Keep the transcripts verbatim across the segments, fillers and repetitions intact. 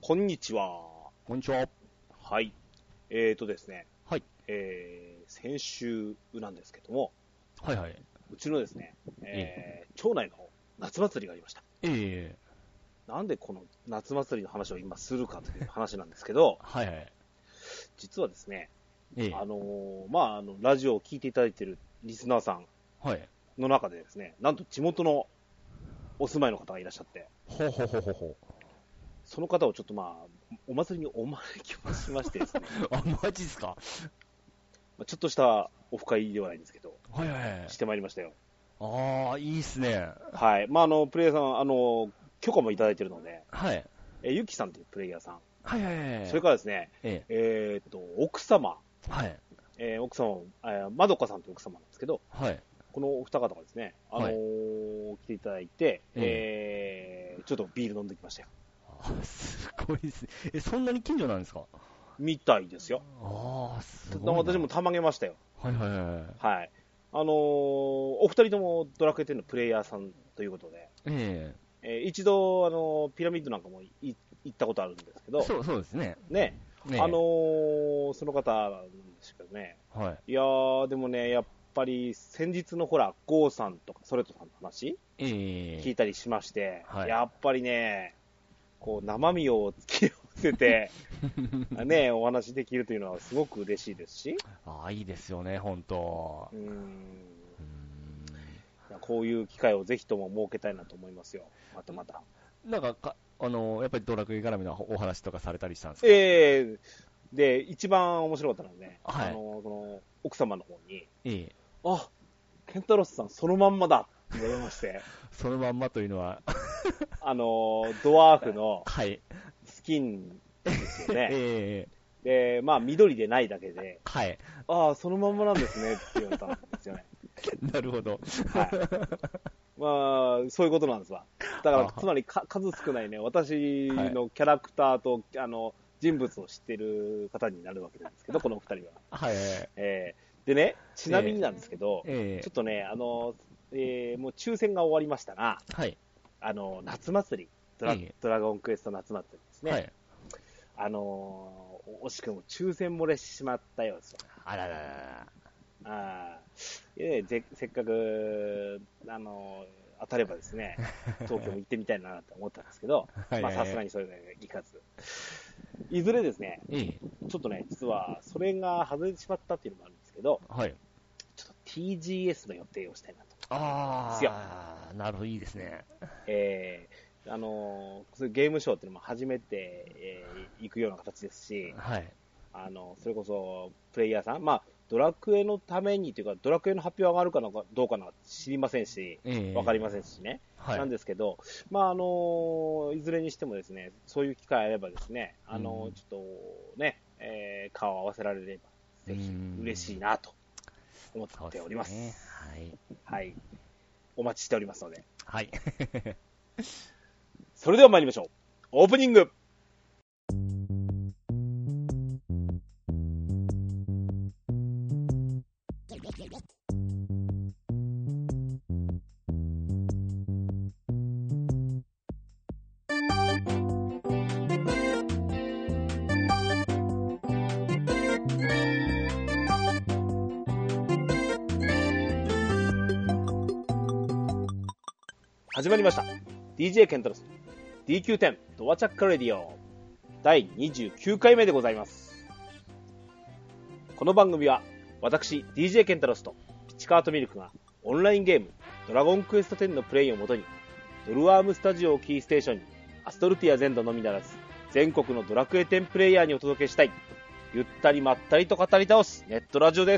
こんにちは。 こんにちは。 はい。えーとですね。 はい。 えー、先週なんですけども。 はいはい。 うちのですね、えー、町内の夏祭りがありました。 ええー。なんでこの夏祭りの話を今するかという話なんですけど。 はいはい。 実はですね、 ええー。 あのー、まあ、あの、ラジオを聞いていただいているリスナーさんの中でですね、はい、なんと地元のお住まいの方がいらっしゃって。 ほうほうほうほうほう。 その方をちょっとまあ、お祭りにお招きをしましてですね。 あ、マジっすか。 ちょっとしたオフ会ではないんですけど、 はいはいはい。 してまいりましたよ。 ああ、いいっすね。 はい。まあ、あの、プレイヤーさん、あの、許可もいただいているので、 はい。 え、ゆきさんというプレイヤーさん。 はいはいはい。 それからですね、 ええー、っと、奥様。 はい。 えー、奥様、えー、まどかさんという奥様なんですけど、 はい。 このお二方がですね、あのーはい、来ていただいて、えー、ちょっとビール飲んできましたよ。 あ、すごいですね。え、そんなに近所なんですか？ みたいですよ。 ああ、すごいな。 私もたまげましたよ。 はいはいはい。 はい。あのー、お二人ともドラクエテンのプレイヤーさんということで、 ええー、一度、あのー、ピラミッドなんかも行ったことあるんですけど、 そう、そうですね。 ね。ねあのー、その方なんですけどね。 はい。 いやー、でもね、やっぱり先日のほら、ゴーさんとかソレトさんの話、 えー、 聞いたりしまして、 はい、 やっぱりね、こう、生身を突き合わせて、ね、お話できるというのはすごく嬉しいですし。 ああ、いいですよね、本当。 うーん。うーんこういう機会をぜひとも設けたいなと思いますよ。またまた。 なんかか、あの、やっぱりドラクエ絡みのお話とかされたりしたんですか？ ええー、で、一番面白かったのはね、 はい、 あの、その、奥様の方に、 ええ、 あ、ケンタロスさんそのまんまだって言われまして。 そのまんまというのはあの、ドワーフのスキンですよね。 ええで、まあ、緑でないだけで、 はい。 ああ、そのまんまなんですねって言われたんですよね。 なるほど。 はい。まあ、そういうことなんですわ。だから、つまりか数少ないね、私のキャラクターと、はい、あの、人物を知ってる方になるわけなんですけど、このお二人は。 はい。 えー、でね、ちなみになんですけど、 えー、 ちょっとね、あの、えー、もう抽選が終わりましたが、 はい。 あの、夏祭り、ドラ、えー、ドラゴンクエスト夏祭りですね。はい。あのー、惜しくも抽選漏れしてしまったようですよ。 あらららら。 あえー、せっかく、あのー、当たればですね、東京も行ってみたいなと思ったんですけど、まあさすがにそれがいかず。いずれですね、 ええ、 ちょっとね、実はそれが外れてしまったっていうのもあるんですけど、 はい、 ちょっと ティージーエス の予定をしたいなと。 ああ、なるほど、いいですね。 えー、あのー、ゲームショーっていうのも初めて、えー、行くような形ですし、 はい。 あの、それこそ、プレイヤーさん、まあ、ドラクエのためにというか、ドラクエの発表があるかどうかな知りませんし、わ、えー、かりませんしね、はい、なんですけど、まあ、あの、いずれにしてもですね、そういう機会あればですね、あの、うん、ちょっとね、えー、顔を合わせられれば、ぜひ嬉しいなと思っております。 ね、はい。 はい。お待ちしておりますので。 はい。 それでは参りましょう。オープニング。始まりました。ディージェー ケンタロス ディーキューテン ドアチャックレディオだいにじゅうきゅうかいめでございます。この番組は私 ディージェー ケンタロスとピチカートミルクがオンラインゲームドラゴンクエストテンのプレイをもとにドルアームスタジオをキーステーションにアストルティア全土のみならず全国のドラクエテンプレイヤーにお届けしたいゆったりまったりと語り倒すネットラジオです。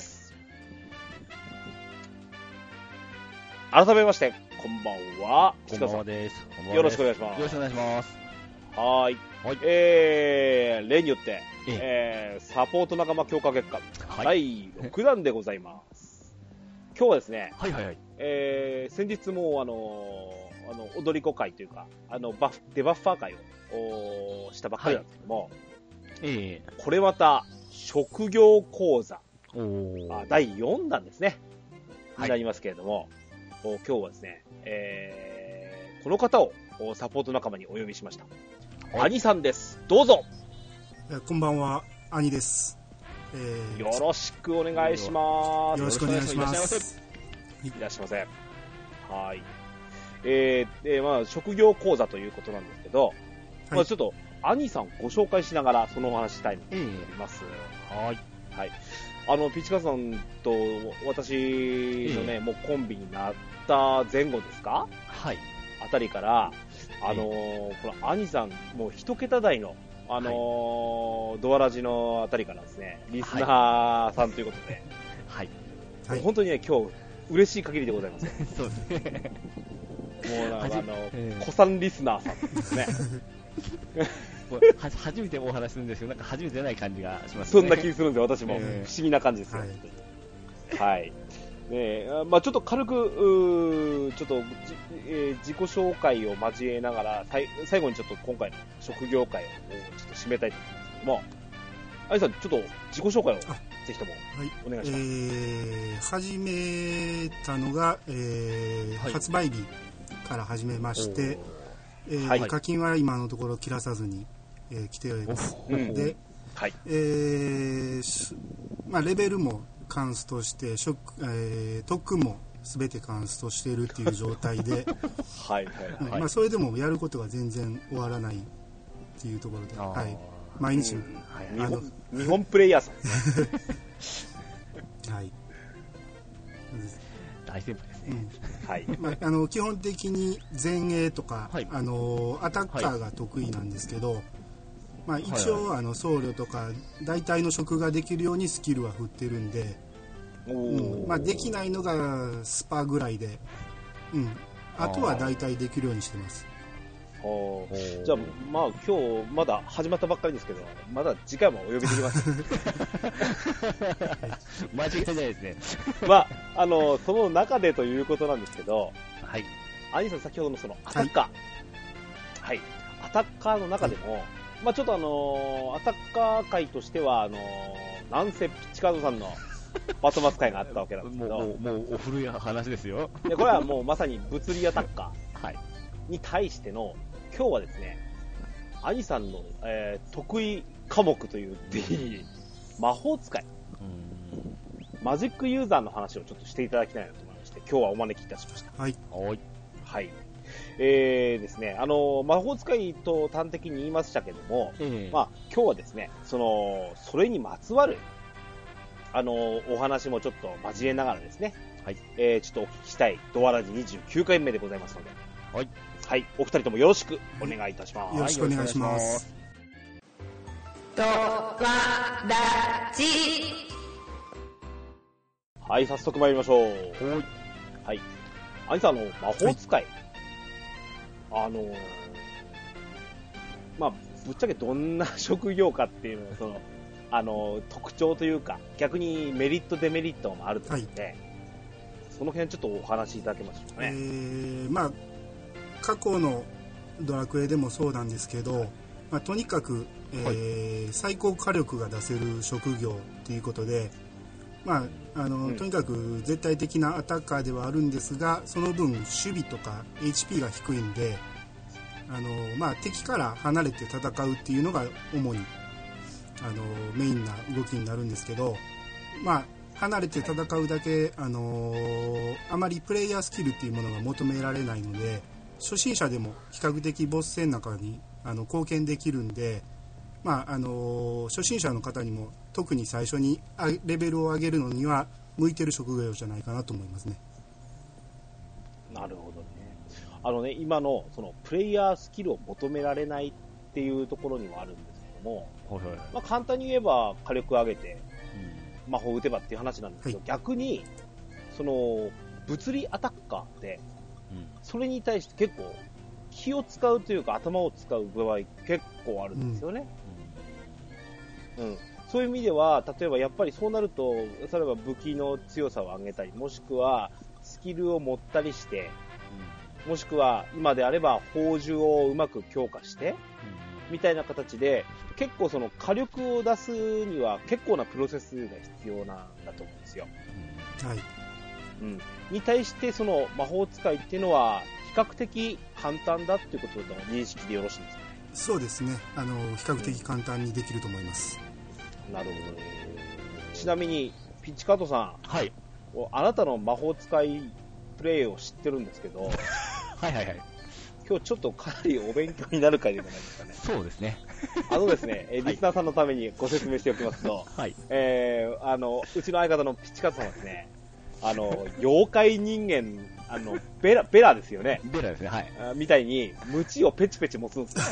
改めましてこんばんは。 こんばんはです。 よろしくお願いします。 よろしくお願いします。 はい。はい、えー、例によって、ええー、サポート仲間強化月間、はい、だいろくだんでございます。今日はですね、 はいはいはい。 えー、先日もあのー、あの踊り子会というか、あのバフデバッファー会をしたばっかりなんですけども、はい、えー、これまた職業講座、あだいよんだんですね、になりますけれども、はい、今日はですね、えー、この方をサポート仲間にお呼びしました。はい、兄さんです。 どうぞ。 えこんばんは、兄です。 えー、よろしくお願いします。 よろしくお願いします。 いらっしゃいませ。はい。えー、えー、まあ、職業講座ということなんですけど、はい、まあ、ちょっと、兄さんご紹介しながら、そのお話したいと思います。 えー、はい。 はい。あの、ピチカさんと私のね、えー、もうコンビになった前後ですか？ はい。 あたりから、あのーえー、この兄さん、もう一桁台の、あのーはい、ドアラジのあたりからですね、リスナーさんということで、 はい。 はい、本当にね、今日、嬉しい限りでございます。 そうですね。 もうなんかあの、えー、子さんリスナーさんですね。 は初めてお話するんですけど、なんか初めてじゃない感じがしますね。 そんな気するんで、私も、 えー、 不思議な感じですよ。はい。はい。ねまあちょっと軽く、ちょっと、えー、自己紹介を交えながら、最後にちょっと今回の職業会をちょっと締めたいと思うんですけども、あいさん、ちょっと自己紹介をぜひともお願いします。 はい、えー、始めたのが、えーはい、発売日から始めまして、えーはい、課金は今のところ切らさずに、えー、来ております。で、はいえーまあ、レベルもカンストしてショック、えー、特訓も全てカンストしているっていう状態ではいはい、はいまあ、それでもやることが全然終わらないっていうところで、はい、毎日、うんはい、あの日本プレイヤーさんはい大先輩ですね、 うんはいまあ、あの基本的に前衛とか、はい、あのアタッカーが得意なんですけど、はいまあ、一応、はいはい、あの僧侶とか大体の職ができるようにスキルは振ってるんで、うんまあ、できないのがスパぐらいで、うん、あとは大体できるようにしてます。 じゃあ、まあ、今日まだ始まったばっかりですけど、まだ次回もお呼びできます間違いないですね。 まあ、あのその中でということなんですけど、 はい、 兄さん先ほどのそのアタッカー、はい、はい、アタッカーの中でも、はいまあちょっとあのー、アタッカー界としては、あのー、なんせピッチカードさんのバトマス会があったわけなんですけど、 もう、もう、もうお古い話ですよ。 で、これはもうまさに物理アタッカーに対しての、今日はですね、兄さんの、えー、得意科目と言っていい魔法使い、マジックユーザーの話をちょっとしていただきたいなと思いまして、今日はお招きいたしました。 はい。 はい。 はい。えーですね、あの魔法使いと端的に言いましたけども、えー、まあ今日はですね、そのそれにまつわるあのお話もちょっと交えながらですね、はい、えー、ちょっとお聞きしたいドアラジにじゅうきゅうかいめでございますので、はい、はい、お二人ともよろしくお願いいたします。 よろしくお願いします。 ドアラジ。 はい、早速参りましょう。はい、兄さんの魔法使い。はいあのー、まあ、ぶっちゃけどんな職業かっていうのは、その、あのー、特徴というか、逆にメリット、デメリットもあると思うので、はい、その辺ちょっとお話しいただけますかね。 えー、まあ、過去のドラクエでもそうなんですけど、まあ、とにかく、えーはい、最高火力が出せる職業ということで、まああのうん、とにかく絶対的なアタッカーではあるんですが、その分守備とか エイチピー が低いんで、あの、まあ、敵から離れて戦うっていうのが主にあのメインな動きになるんですけど、まあ、離れて戦うだけ、はい、あのあまりプレイヤースキルっていうものが求められないので、初心者でも比較的ボス戦の中にあの貢献できるんで、まああの初心者の方にも特に最初にレベルを上げるのには向いてる職業じゃないかなと思いますね。 なるほどね。あのね、今のそのプレイヤースキルを求められないっていうところにもあるんですけども、はいはいはい、まあ、簡単に言えば火力上げて、うん、魔法打てばっていう話なんですけど、はい、逆にその物理アタッカーって、うん、それに対して結構気を使うというか頭を使う場合結構あるんですよね。うん、うん、そういう意味では、例えばやっぱりそうなると、例えば武器の強さを上げたり、もしくはスキルを持ったりして、うん、もしくは今であれば宝珠をうまく強化して、うん、みたいな形で、結構その火力を出すには結構なプロセスが必要なんだと思うんですよ。 うん、はい。 うん。に対してその魔法使いっていうのは比較的簡単だっていうことの認識でよろしいんですかね。 そうですね、あの比較的簡単にできると思います。 なるほど。ちなみにピッチカートさん、 はい。 あなたの魔法使いプレイを知ってるんですけど、 はいはいはい。 今日ちょっとかなりお勉強になる回でもないですかね。 そうですね。 あのですね、リスナーさんのためにご説明しておきますと、 はい。 えー、あの、うちの相方のピッチカートさんはですね、あの、妖怪人間、あの、ベラ、ベラですよね。 ベラですね、はい。 みたいに、ムチをペチペチ持つんです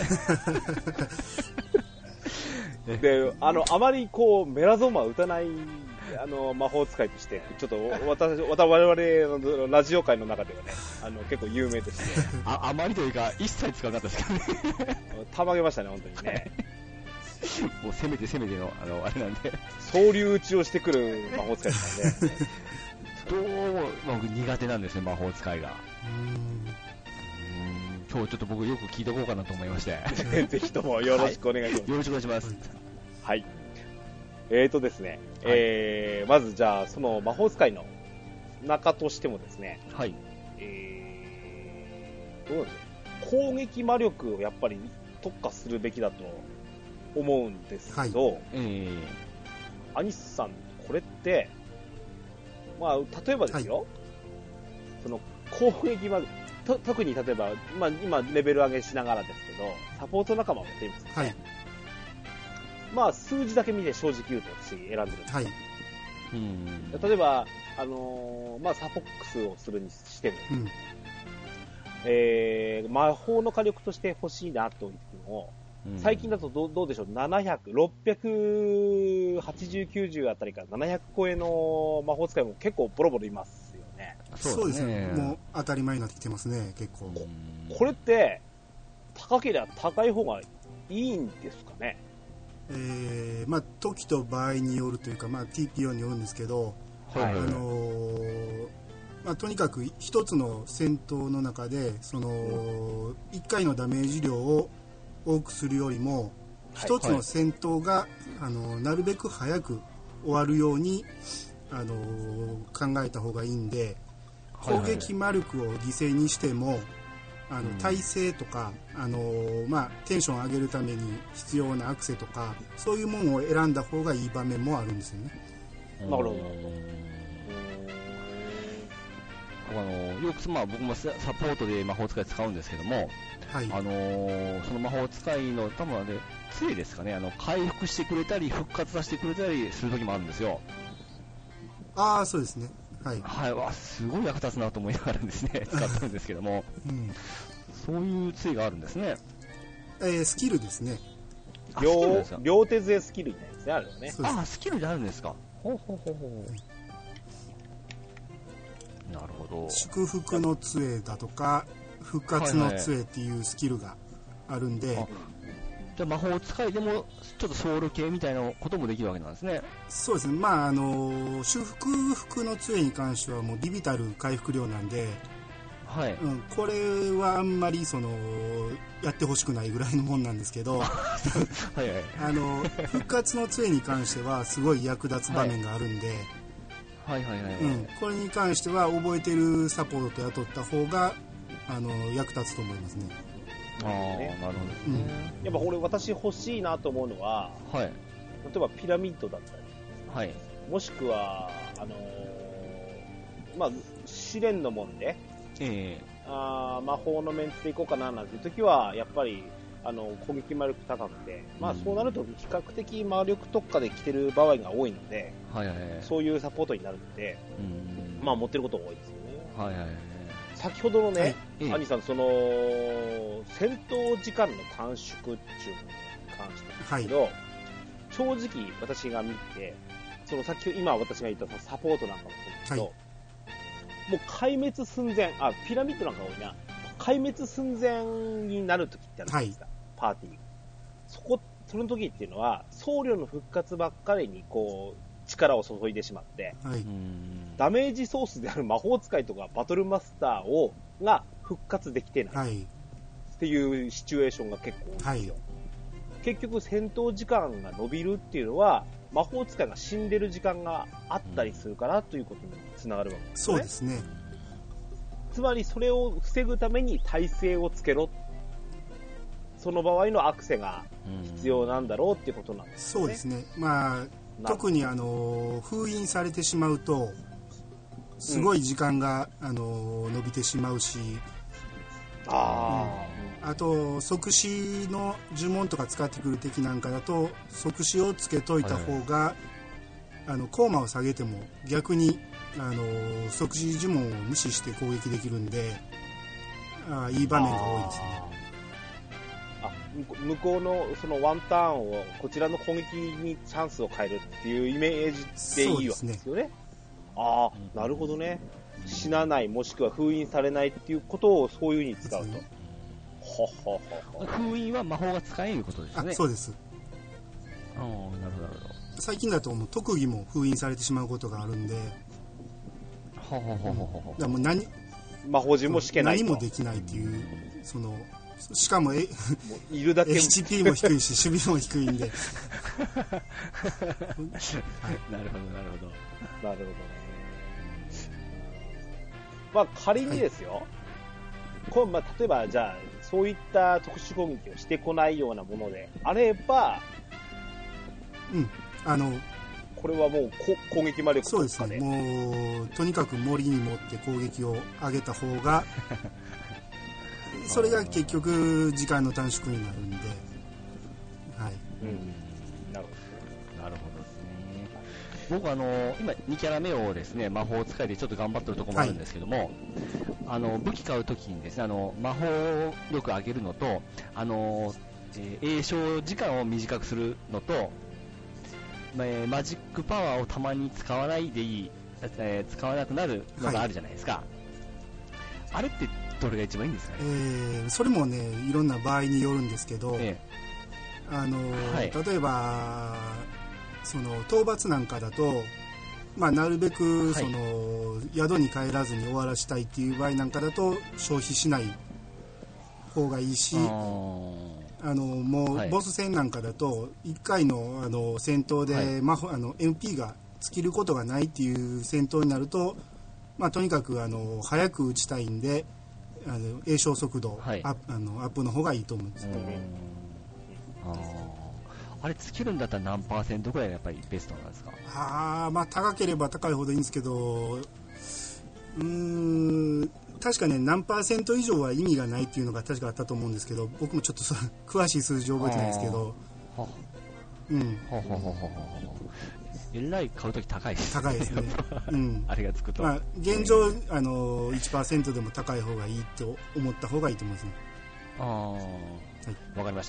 よ。で、あの、あまりこう、メラゾーマを打たない、あの、魔法使いとして、ちょっと、私、我々のラジオ界の中ではね、あの、結構有名として。 あ、あまりというか、一切使わなかったですけどね。 たまげましたね、本当にね。 もう攻めて攻めての、あの、あれなんで。 総流打ちをしてくる魔法使いですからね。 どうも、まあ、僕苦手なんですね、魔法使いが。うーん。今日ちょっと僕よく聞いておこうかなと思いまして。 ぜひともよろしくお願いします。 はい、よろしくお願いします。 はい。えーとですね、はい、えー、まずじゃあ、その魔法使いの中としてもですね、 はい。 えー、どうなんでしょう。攻撃魔力をやっぱり特化するべきだと思うんですけど、はい、えー、アニスさん、これって、まあ、例えばですよ、はい、その攻撃魔力、と特に例えば、まあ、今レベル上げしながらですけど、サポート仲間をやっていますね。はい。まあ、数字だけ見て正直言うと私選んでるんですよ。はい。うん。例えば、あのー、まあ、サポックスをするにしても、うん、えー、魔法の火力として欲しいなというのを、うん、最近だと ど, どうでしょう、ななひゃく、ろっぴゃくはちじゅう、きゅうじゅうあたりからななひゃく超えの魔法使いも結構ボロボロいますよね。 そうですね。もう当たり前になってきてますね、結構。 こ, これって、高ければ高い方がいいんですかね。 えー、まあ、時と場合によるというか、まあ、ティーピーオー によるんですけど、はい、あのー、まあ、とにかく一つの戦闘の中で、その、いっかいのダメージ量を多くするよりも、一つの戦闘が、あの、なるべく早く終わるように、あのー、考えた方がいいんで、攻撃魔力を犠牲にしても、あの耐性とか、あのーまあ、テンションを上げるために必要なアクセとか、そういうものを選んだ方がいい場面もあるんですよね。 なるほど。 あのよく、まあ、僕もサポートで魔法使い使うんですけども、はい、あのー、その魔法使いの多分あれ杖ですかね、あの回復してくれたり復活させてくれたりする時もあるんですよ。 ああ、そうですね。はい、 はい、わすごい役立つなと思いながらですね使ってるんですけども、うん、そういう杖があるんですね。 えー、スキルですね。 両, 両手杖スキルみたいなやつね、あるよね。 ああ、スキルであるんですか。ほうほうほうほう、はい、なるほど。 祝福の杖だとか復活の杖っていうスキルがあるんで、はいはい、 じゃあ魔法使いでもちょっとソウル系みたいなこともできるわけなんですね。 そうですね。まああの修復服の杖に関してはもうビビたる回復量なんで、はい、うん、これはあんまりそのやってほしくないぐらいのもんなんですけどはい、はい、あの復活の杖に関してはすごい役立つ場面があるんで、はいはいはいはい、うん、これに関しては覚えてるサポート雇った方があの役立つと思いますね。 ああ、なるほどですね、うん、 やっぱこれ私欲しいなと思うのは、はい、例えばピラミッドだったり、はい、もしくはあのー、まあ試練のもんで、えー、あ魔法のメンツでいこうかななんていう時はやっぱりあの攻撃魔力高くて、まあそうなると比較的魔力特化で来てる場合が多いので、はいはいはい、そういうサポートになるので、うん、まあ持ってることが多いですよね。はいはいはい、先ほどのね、はい、兄さん、その戦闘時間の短縮っていうのに関してですけど、はい、正直私が見て、その先今私が言ったそのサポートなんかもそうですけど、はい、もう壊滅寸前、あ、ピラミッドなんか多いな、壊滅寸前になる時ってあるじゃないですか、はい、パーティー。そこ、その時っていうのは僧侶の復活ばっかりにこう力を注いでしまって、はい、ダメージソースである魔法使いとかバトルマスターをが復活できてない、はい、っていうシチュエーションが結構多いんですよ、はい、結局戦闘時間が伸びるっていうのは魔法使いが死んでる時間があったりするからということにつながるわけですね。そうですね。つまりそれを防ぐために耐性をつけろっその場合のアクセが必要なんだろうっていうことなんですね。 そうですね。まあ特にあの封印されてしまうとすごい時間が、うん、あの伸びてしまうし、 あ、 うん、あと即死の呪文とか使ってくる敵なんかだと即死をつけといた方が、はい、あのコーマを下げても逆にあの即死呪文を無視して攻撃できるんで、あいい場面が多いですね。 あ、向こうのそのワンターンをこちらの攻撃にチャンスを変えるっていうイメージでいいわけですよね。ああ、なるほどね。死なないもしくは封印されないっていうことをそういう風に使うと。ほほほほ。 封印は魔法が使えることですよね。 あ、そうです。 ああ、なるほどなるほど。 最近だともう特技も封印されてしまうことがあるんで、 ほほほほほ。 だからもう何魔法陣もしけないと。 何もできないっていうその。しかも、え、もういるだけエイチピー も低いし守備も低いんで、はい、 なるほどなるほどなるほどね。まあ仮にですよ、はい、こうまあ、例えばじゃあそういった特殊攻撃をしてこないようなものであれば、 うんあのこれはもう攻撃魔力とかで、 そうですね、もうとにかく森に持って攻撃を上げた方がそれが結局時間の短縮になるんで、はい、 うん、なるほど、なるほどですね。僕あの今にキャラ目をですね魔法使いでちょっと頑張ってるところもあるんですけども、はい、あの武器買うときにですねあの魔法力上げるのとあの、えー、栄唱時間を短くするのと、えー、マジックパワーをたまに使わないでいい、えー、使わなくなるのがあるじゃないですか。はい、あれってどれが一番いいんですかね。 えー、それもねいろんな場合によるんですけど、ええ、あの、はい、例えばその討伐なんかだと、まあ、なるべくその、はい、宿に帰らずに終わらしたいっていう場合なんかだと消費しない方がいいし、あのもう、はい、ボス戦なんかだといっかい の, あの戦闘で、はい魔法あの エムピー が尽きることがないっていう戦闘になると、まあ、とにかくあの早く打ちたいんであの栄唱速度、はい、アップあのアップの方がいいと思うんですよね。 あ, あれ尽きるんだったら何パーセントぐらいがやっぱりベストなんですか。 あ、まあ、高ければ高いほどいいんですけど、うーん確かね何パーセント以上は意味がないっていうのが確かあったと思うんですけど、僕もちょっと詳しい数字覚えてないですけど、うん、 えらい買うとき高いですね。高いですね。うん、 あれがつくと。 まあ、現状、あの いちパーセント でも高い方がいいと思った方がいいと思いますね。 ああ、はい、わかりました。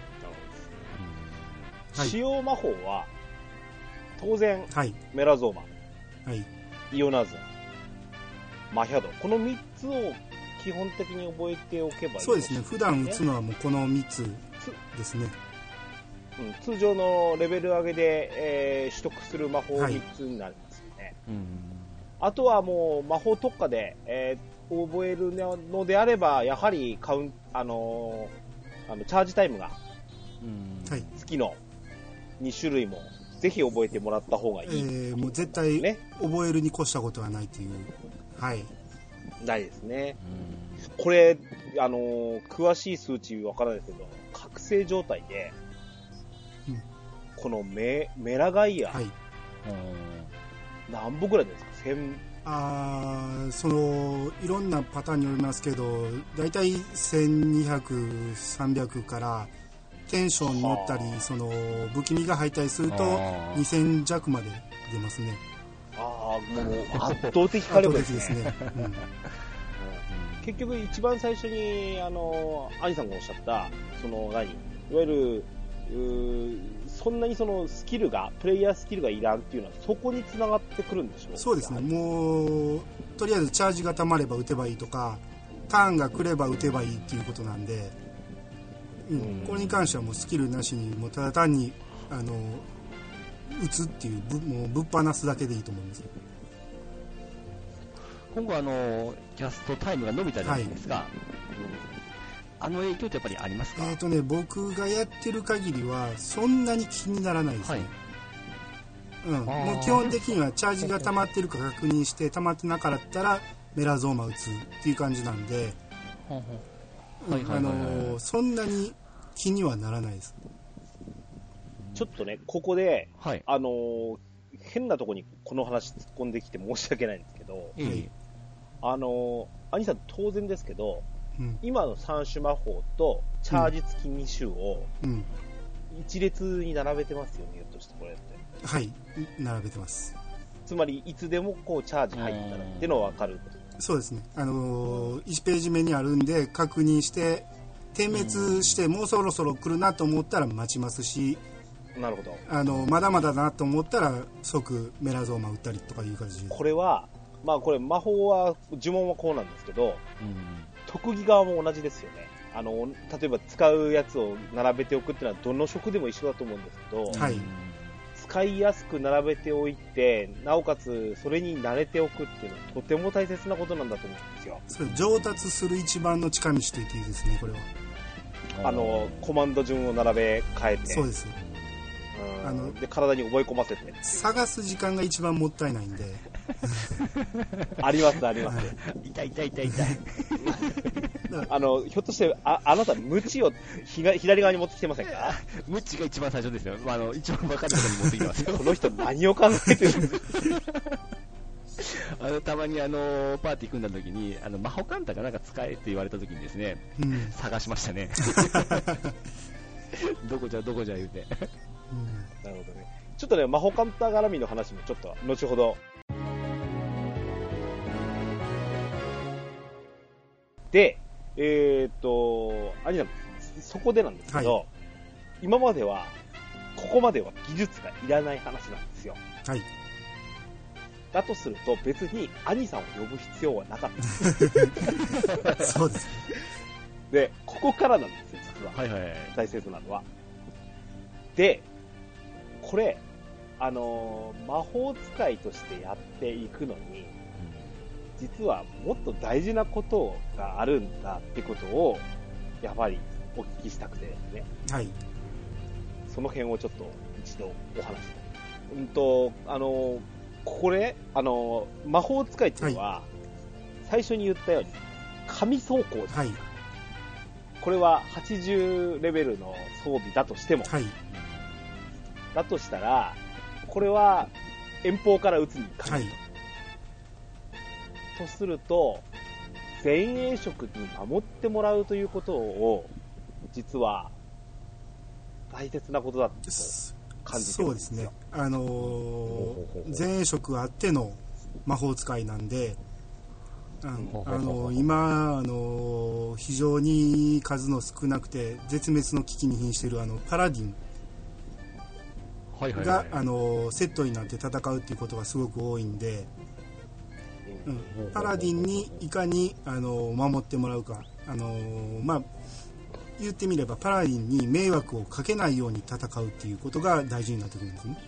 うん、使用魔法は当然、 はい、 メラゾーマ、 はい、 イオナズマ、マヒャド、このみっつを基本的に覚えておけばいいですね。 そうですね。普段打つのはもうこのみっつですね。 うん、通常のレベル上げで、えー、取得する魔法みっつになりますよね。はい、うん、あとはもう魔法特化で、えー、覚えるのであればやはりカウン、あのー、あのチャージタイムが、うん、月のに種類もぜひ覚えてもらった方がいい、 えー、もう絶対覚えるに越したことはないという、はい、 ないですね。うん、これ、あのー、詳しい数値わからないですけど覚醒状態でこの メ, メラガイア、はい、何本ぐらいですか。せんあそのいろんなパターンによりますけどだいたいせんにひゃく、さんびゃくからテンション乗ったりその不気味が入ったりするとにせん弱まで出ますね。 ああもう圧倒的火力ですね。 ですね、うん、 結局一番最初にあの兄さんがおっしゃったその何いわゆるそんなにそのスキルがプレイヤースキルがいらんっていうのはそこに繋がってくるんでしょう。 そうですね。もうとりあえずチャージが溜まれば打てばいいとかターンが来れば打てばいいっていうことなんで、うん、これに関してはもうスキルなしにもうただ単にあの打つっていうぶもうぶっ放すだけでいいと思います。 今後あのキャストタイムが伸びたじゃないですか、はい、あの影響ってやっぱりありますか。 えーとね、僕がやってる限りはそんなに気にならないですね、はい、うん、もう基本的にはチャージが溜まってるか確認して溜まってなかったらメラゾーマ打つっていう感じなんで、そんなに気にはならないです。 ちょっとね、ここで、 はい、 あのー、変なとこにこの話突っ込んできて申し訳ないんですけど、 えー、 あのー、兄さん当然ですけど、 うん、 今の三種魔法とチャージ付きに種を一列に並べてますよね、ひょっとしてこれって。 はい、並べてます。 つまりいつでもこうチャージ入ったらっていうのは分かる。 そうですね、あのー、いちページ目にあるんで確認して点滅してもうそろそろ来るなと思ったら待ちますし、 なるほど、 あのまだまだだなと思ったら即メラゾーマ打ったりとかいう感じで。 これはまあこれ魔法は呪文はこうなんですけど、うん、特技側も同じですよね。あの例えば使うやつを並べておくっていうのはどの職でも一緒だと思うんですけど、 はい、 使いやすく並べておいてなおかつそれに慣れておくっていうのはとても大切なことなんだと思うんですよ。 それ上達する一番の近道と言っていいですね、これは。 あのコマンド順を並べ替えて、 そうです。 あので体に覚え込ませて探す時間が一番もったいないんでありますあります、はい、 痛い痛い痛い痛いあのひょっとしてああなたムチをひが左側に持ってきてませんか？ ムチが一番最初ですよ、まあ、あの一番分かるところに持ってきてますよこの人何を考えてるんですかあのたまにあのパーティー組んだ時にあの魔法カンタがなんか使えって言われた時にですね、うん、探しましたねどこじゃどこじゃ言うて、うん、 なるほどね。ちょっとね魔法カンタ絡みの話もちょっと後ほどで、えー、っと兄さんそこでなんですけど、はい、今まではここまでは技術がいらない話なんですよ。 はい。 だとすると別に兄さんを呼ぶ必要はなかったそうです。 でここからなんですよ実は、 はいはいはい、 大切なのは。でこれあのー、魔法使いとしてやっていくのに実はもっと大事なことがあるんだってことをやはりお聞きしたくてですね。 はい。 その辺をちょっと一度お話し。うんとあのー、これあのー、魔法使いっていうのは、はい、最初に言ったように神装甲です。 はい。 これははちじゅうレベルの装備だとしても、 はい、 だとしたらこれは遠方から撃つに限る、はい、とすると前衛職に守ってもらうということを実は大切なことだと感じてるんですよ。そうですね、 あのー、前衛職あっての魔法使いなんで、あのあの今あの非常に数の少なくて絶滅の危機に瀕しているあのパラディンが、はいはいはい、あのセットになって戦うっていうことがすごく多いんで、うん、パラディンにいかにあの守ってもらうか、あのまあ言ってみればパラディンに迷惑をかけないように戦うっていうことが大事になってくるんですね。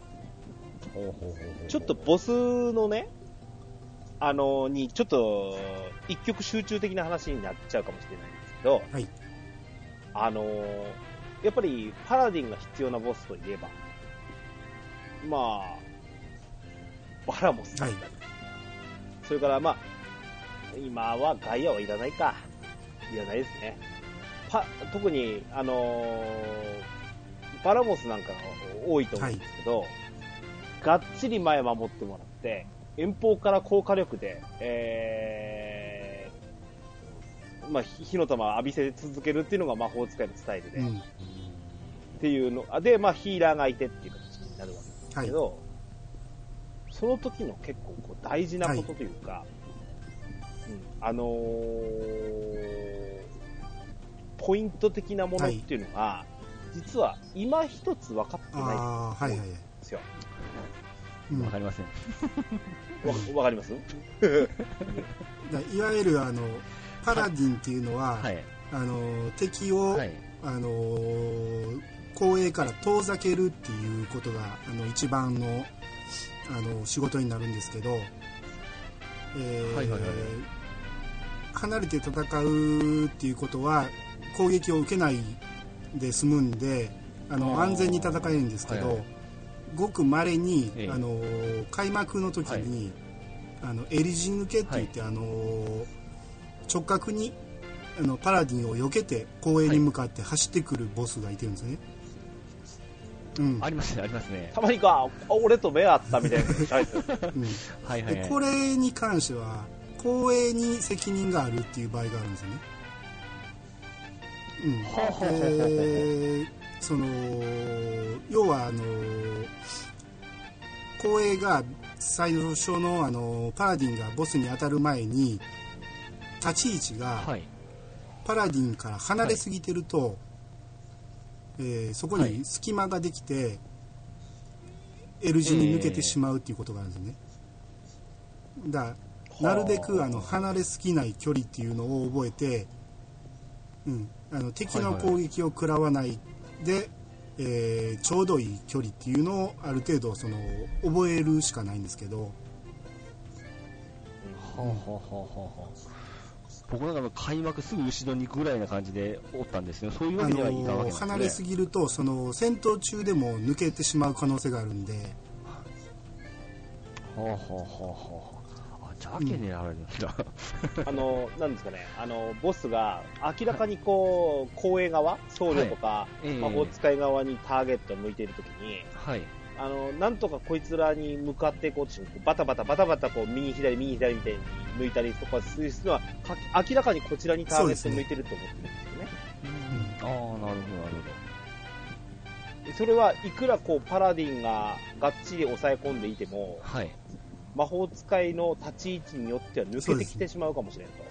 ちょっとボスのねあのにちょっと一極集中的な話になっちゃうかもしれないんですけど、 はい、 あのやっぱりパラディンが必要なボスといえばまあバラモスだったり、はい、それからまあ今はガイアはいらないかいらないですね。パ特にあのバラモスなんかが多いと思うんですけど、はい、がっちり前守ってもらって遠方から高火力で、えーまあ、火の玉を浴びせ続けるっていうのが魔法使いのスタイルで、うん、っていうので、まあ、ヒーラーがいてっていう形になるわけですけど、はい、その時の結構こう大事なことというか、はい、うん、あのー、ポイント的なものっていうのが、はい、実は今一つ分かってないんですよ。 わ、うん、かりません。 わ, わかりますいわゆるあのパラディンっていうのは、はい、あの敵を、はい、あの後衛から遠ざけるっていうことがあの一番の、あの仕事になるんですけど、えーはいはいはい、離れて戦うっていうことは攻撃を受けないで済むんであの安全に戦えるんですけど、はいはい、ごく稀に、ええ、あの開幕の時に、はい、あの襟地抜けって言って、はい、あの直角にあのパラディンを避けて公園に向かって走ってくるボスがいてるんですね、 うん、ありますねありますね。 たまにか俺と目あったみたいなのしゃべってる、うん、 はいはい、はい、でこれに関しては公営に責任があるっていう場合があるんですよね。うん、でその要はあの公営が最初のあのパラディンがボスに当たる前に立ち位置がパラディンから離れすぎてると、はい、えー、そこに隙間ができて、はい、L 字に抜けてしまうっていうことがあるんですね。だからなるべくあの離れすぎない距離っていうのを覚えて、うん、あの敵の攻撃を食らわないで、はいはい、えー、ちょうどいい距離っていうのをある程度その覚えるしかないんですけど、 はあはあはあはあ、僕なんかの開幕すぐ後ろに行くぐらいな感じでおったんですけど、そういうわけにはいかんわけなんですね。 離れすぎるとその戦闘中でも抜けてしまう可能性があるんで、 はあはあはあはあ、じゃけ狙われるんだ、 うん、あのなんですかね、あのボスが明らかにこう公営側、僧侶とか、はいえー、魔法使い側にターゲットを向いているときに、はい、あのなんとかこいつらに向かっていこうとしてバタバタバタバタこう右左右左みたいに向いたりとかするのは明らかにこちらにターゲットを向いてると思ってるんですよね。 うん、ああなるほどなるほど。それはいくらこうパラディンががっちり抑え込んでいても、はい、魔法使いの立ち位置によっては抜けてきてしまうかもしれんと。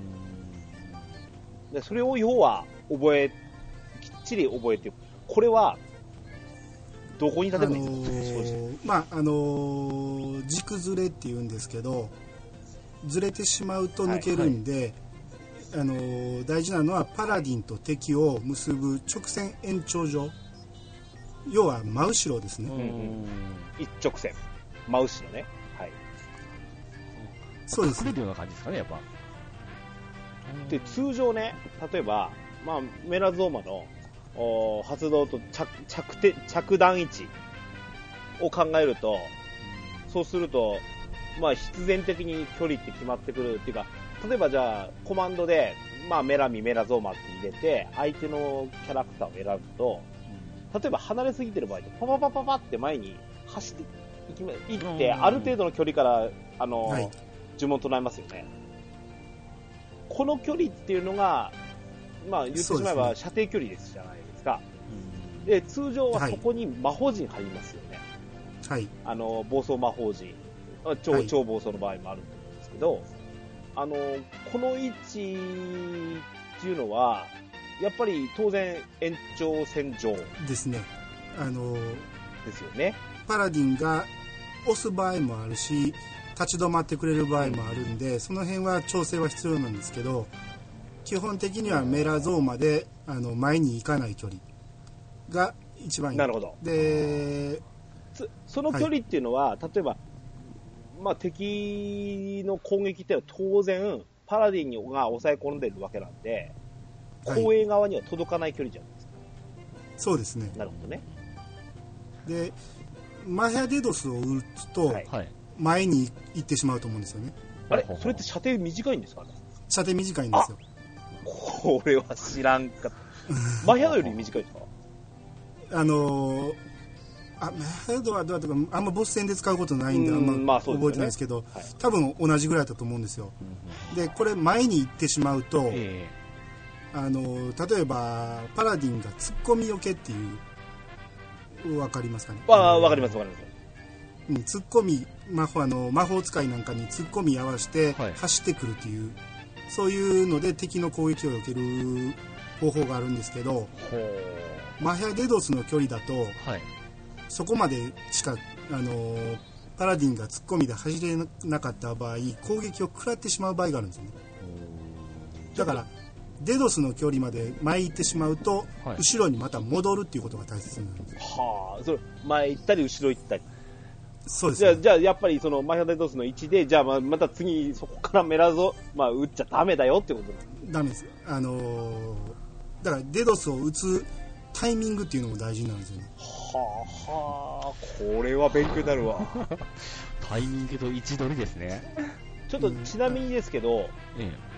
そでそれを要は覚えきっちり覚えて、これはどこに立てばいいんですか、あのー、 まああのー、軸ずれっていうんですけど、ずれてしまうと抜けるんで、はいはい、あのー、大事なのはパラディンと敵を結ぶ直線延長上、要は真後ろですね。うんうん、 一直線真後ろね。はい。 そうです。隠れるような感じですかね、やっぱ。 で通常ね、例えば、まあ、メラゾーマの発動と 着, 着, て着弾位置を考えると、そうすると、まあ、必然的に距離って決まってくるっていうか、例えばじゃあコマンドで、まあ、メラミメラゾーマって入れて相手のキャラクターを選ぶと、例えば離れすぎてる場合ってパパパパパって前に走っていってある程度の距離からあの、はい、呪文唱えますよね。この距離っていうのが、まあ、言ってしまえば射程距離ですじゃないですか。で通常はそこに魔法陣入りますよね。はい、あの暴走魔法陣、超、はい、超暴走の場合もあると思うんですけど、あのこの位置っていうのはやっぱり当然延長線上ですね。あのですよね。 パラディンが押す場合もあるし立ち止まってくれる場合もあるんで、その辺は調整は必要なんですけど、基本的にはメラゾーマであの前に行かない距離が一番いい。 なるほど。 でその距離っていうのは、はい、例えば、まあ、敵の攻撃っていうのは当然パラディンが抑え込んでるわけなんで、後衛側には届かない距離じゃないですか。 そうですね。 なるほどね。 でマヘアデドスを撃つと、はい、前に行ってしまうと思うんですよね。 あれそれって射程短いんですかね。 射程短いんですよ。 これは知らんかった。マヘアドより短いですか。 あのー、あマヘアドはどうだったかあんまボス戦で使うことないんであんま覚えてないですけど、まあそうですよね。はい、多分同じぐらいだと思うんですよ。でこれ前に行ってしまうと、えー、あのー、例えばパラディンが突っ込みよけっていうわかりますかね。 わわかりますわかります。 うん、突っ込み魔法あの魔法使いなんかに突っ込み合わせて走ってくるという、はい、そういうので敵の攻撃を避ける方法があるんですけど、マヘアデドスの距離だと、はい、そこまでしかあのパラディンが突っ込みで走れなかった場合攻撃を食らってしまう場合があるんですよね。だからデドスの距離まで前行ってしまうと、はい、後ろにまた戻るっていうことが大切になるんです。 はあ、それ前行ったり後ろ行ったり。 そうですね。 じゃあ、じゃあやっぱりそのマヘアデドスの位置で、じゃあまた次そこからメラゾ、まあ、打っちゃダメだよってことです。 ダメです。あのー、だからデドスを打つタイミングっていうのも大事なんですよね。 はあはあ、これは勉強になるわ。 タイミングと位置取りですね。 ちょっとちなみにですけど、うん、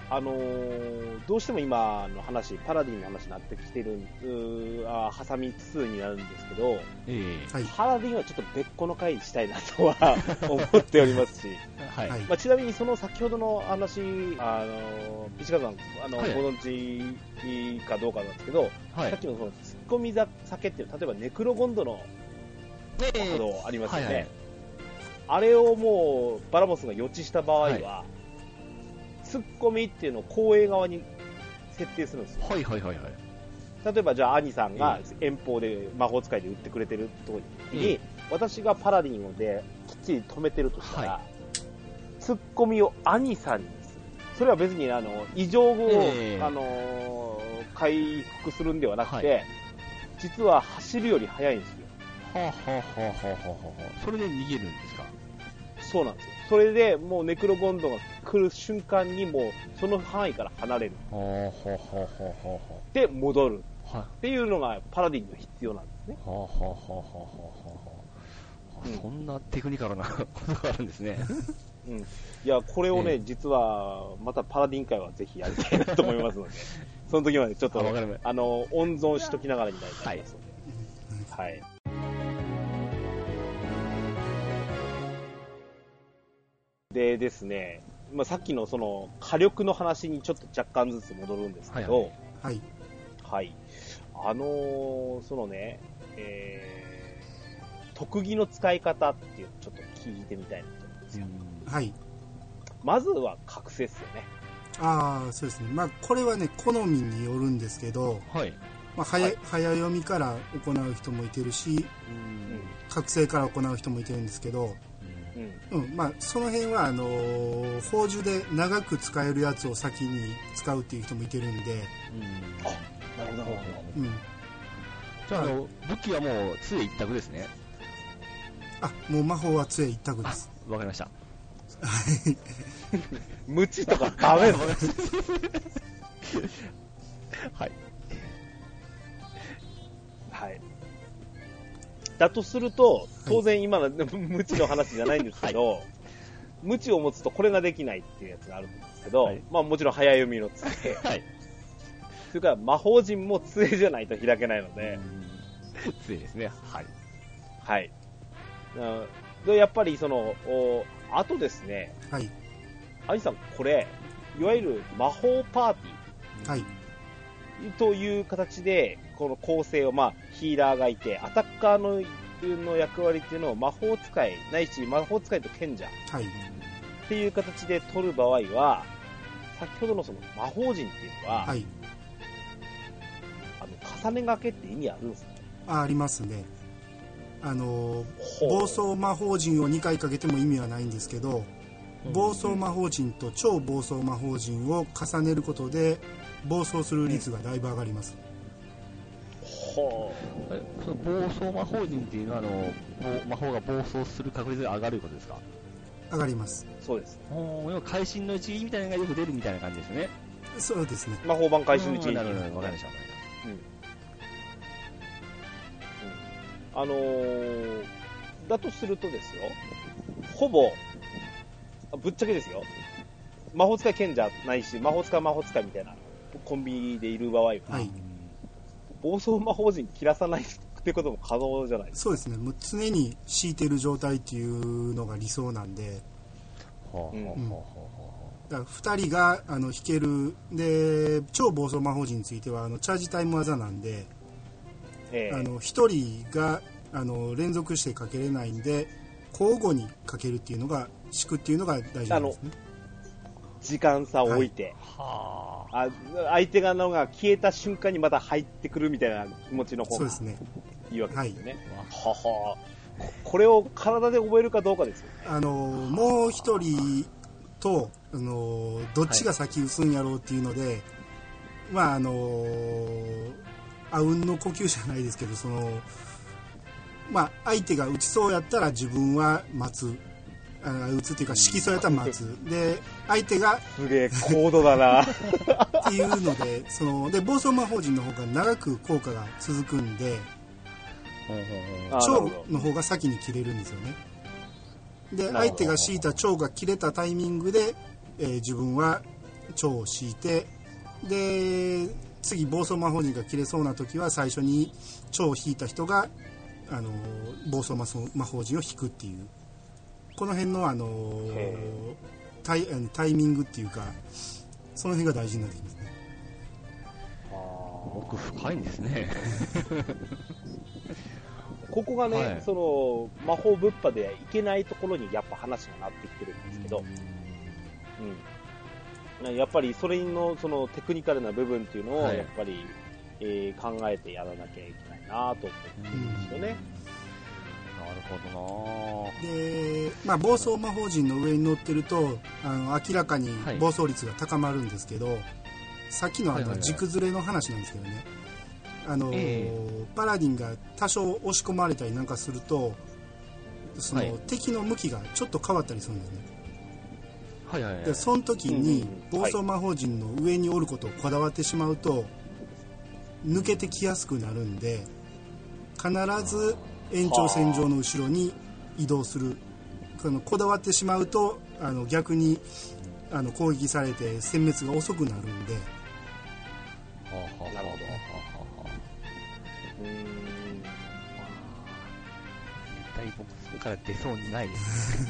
あのー、どうしても今の話、パラディンの話になってきてる、うーあハサミつつになるんですけど、 えー、 パラディンはちょっと別個の回にしたいなとは思っておりますし、 はい。 まあ、ちなみにその先ほどの話、あのー、ピチカさん、あの、はい、ご存知かどうかなんですけど、はい、さっきのそのツッコミ酒っていう、例えばネクロゴンドのカードありますよね。はいはい、あれをもうバラモスが予知した場合は、はい、ツッコミっていうのを後衛側に設定するんですよ。 はいはいはいはい。 例えばじゃあ兄さんが遠方で魔法使いで撃ってくれてるところに、うん、私がパラディンできっちり止めてるとしたら、はい、ツッコミを兄さんにする。それは別にあの異常を、えー、あのー、回復するんではなくて、はい、実は走るより速いんですよ。 はあ、はあはあはあはあ、それで逃げるんですか？ そうなんですよ。それでもうネクロゴンドが来る瞬間にもうその範囲から離れる。 はあはあはあはあはあ、 で戻る、はっていうのがパラディンには必要なんですね。 はあはあはあはあはあ、うん、そんなテクニカルなことがあるんですね。 うん、いやこれをね、えー、実はまたパラディン会はぜひやりたいなと思いますので、その時までちょっと あ, あの温存しときながらになりますので、はい。はいでですね、まあ、さっきのその火力の話にちょっと若干ずつ戻るんですけど、 はい、 はい、あのー、そのね、えー、特技の使い方っていうのをちょっと聞いてみたいなと思うんですよ。 はい。 まずは覚醒っすよね。 ああ、そうですね。まあこれはね好みによるんですけど、 はい。 まあ、早, はい、早読みから行う人もいてるし、うん、覚醒から行う人もいてるんですけど。うんうんまあ、その辺はあのー、宝珠で長く使えるやつを先に使うっていう人もいてるんで、うん、 あ、なるほど、 うん、じゃあ、あの武器はもう杖一択ですね。 あ、もう魔法は杖一択です。 わかりました。 無知とかダメだ。 はいはいだとすると、当然今の、はい、無知の話じゃないんですけど、はい、無知を持つとこれができないっていうやつがあるんですけど、はい、まあもちろん早読みの杖、はい、それから魔法陣も杖じゃないと開けないので、 杖ですね、はい。 はい。でやっぱりその、あとですね、 はい。 兄さん、これ、いわゆる魔法パーティー、 はい。 という形でこの構成を、まあ、ヒーラーがいてアタッカー の, の役割っていうのを魔法使いないし魔法使いと賢者、 はい、 っていう形で取る場合は先ほどのその魔法陣っていうのは、 はい、 あの重ね掛けって意味あるんですか？ あ, ありますね。あの暴走魔法陣をにかいかけても意味はないんですけど、暴走魔法陣と超暴走魔法陣を重ねることで暴走する率がだいぶ上がります。 はあ、えその暴走魔法陣っていうのはあの魔法が暴走する確率が上がるいうことですか？ 上がります。 そうです。 会心の一撃みたいなのがよく出るみたいな感じですね。 そうですね。 魔法版会心の一撃。 なるほど、わかりました。 うんうん、あのー、だとするとですよ、ほぼぶっちゃけですよ、魔法使い賢者ないし魔法使い魔法使いみたいなコンビでいる場合は、はい、暴走魔法陣切らさないってことも可能じゃないですか。 そうですね。もう常に敷いてる状態っていうのが理想なんで、はあうん、だからふたりがあの引けるで超暴走魔法陣についてはあのチャージタイム技なんで、えー、あのひとりがあの連続してかけれないんで交互にかけるっていうのが敷くっていうのが大事なんですね。 時間差を置いて、はい、あ相手がのが消えた瞬間にまた入ってくるみたいな気持ちの方がいいわけですよね。ははこれを体で覚えるかどうかですよね。 あのもう一人とあのどっちが先打つんやろうっていうので、はい、まああのあうんの呼吸じゃないですけど、そのまあ相手が打ちそうやったら自分は待つ。あ打つっていうか色素やったら待つで相手がすげえ高度だなっていうのでそので暴走魔法陣の方が長く効果が続くんで蝶の方が先に切れるんですよね。で相手が敷いた蝶が切れたタイミングで、えー、自分は蝶を敷いて、で次暴走魔法陣が切れそうな時は最初に蝶を引いた人があの暴走魔法陣を引くっていう、この辺のあのタイ、タイミングっていうかその辺が大事になってきますね。 奥深いんですねここがね、はい、その魔法ぶっぱでいけないところにやっぱ話がなってきてるんですけど、うん、やっぱりそれのそのテクニカルな部分っていうのをやっぱり、はい、えー、考えてやらなきゃいけないなと思ってるんですよね。なるほどな。 で、まあ、暴走魔法陣の上に乗ってるとあの明らかに暴走率が高まるんですけど、はい、さっきのあの軸ずれの話なんですけどね、あの、えー、パラディンが多少押し込まれたりなんかするとその、はい、敵の向きがちょっと変わったりするんですね。 はいはいはい、 でその時に暴走魔法陣の上におることをこだわってしまうと抜けてきやすくなるんで、必ず延長線上の後ろに移動する。このこだわってしまうとあの逆にあの攻撃されて殲滅が遅くなるんで。 なるほど。うーん、 絶対僕そこから出そうにないです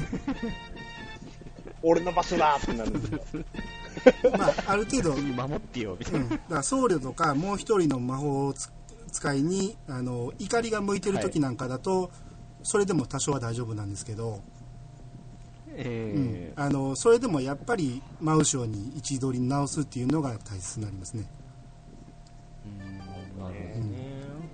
俺の場所だってなるんですよまあある程度守ってよみたいな、うん、だから僧侶とかもう一人の魔法を使いにあの怒りが向いてる時なんかだと、はい、それでも多少は大丈夫なんですけど、えーうん、あのそれでもやっぱり真後ろに位置取りに直すっていうのが大切になりますね。 うん、なるほどね。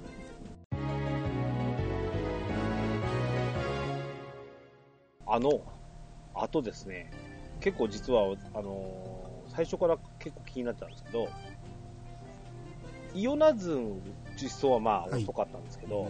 あのあとですね、結構実はあのー、最初から結構気になってたんですけど、イオナズン実装はまあ遅かったんですけど、はい、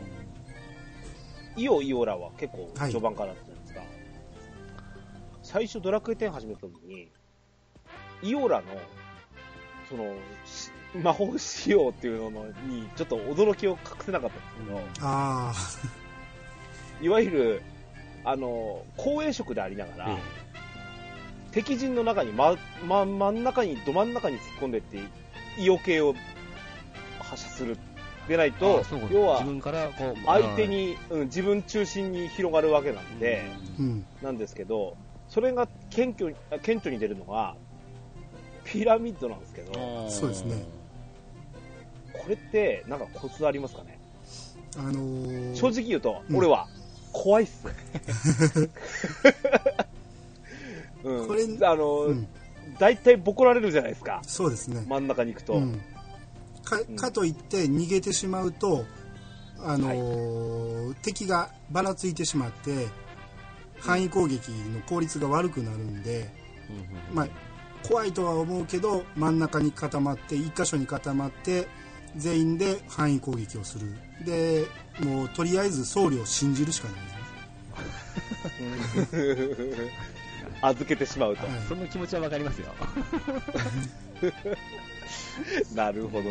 イオイオラは結構序盤からだったんですが、はい、最初ドラクエテン始めた時にイオラのその魔法仕様っていうのにちょっと驚きを隠せなかったんですけど、 あいわゆるあの光栄色でありながら、うん、敵陣の中に、まま、真ん中にど真ん中に突っ込んでってイオ系を発射するでないと、要は自分からこう相手に、うん、自分中心に広がるわけなんで、うん、なんですけど、それが顕著に、顕著に出るのがピラミッドなんですけど、 そうですね。 これってなんかコツありますかね？ あのー、 正直言うと、うん、俺は怖いっす。うん、これあの、うん、だいたいボコられるじゃないですか。 そうですね。 真ん中に行くと、うん、 か, かといって逃げてしまうと、あのーはい、敵がばらついてしまって範囲攻撃の効率が悪くなるんで、うん、まあ怖いとは思うけど真ん中に固まって一箇所に固まって全員で範囲攻撃をする。でもうとりあえず僧侶を信じるしかないですね。預けてしまうと、 はい、その気持ちは分かりますよ。 なるほどな、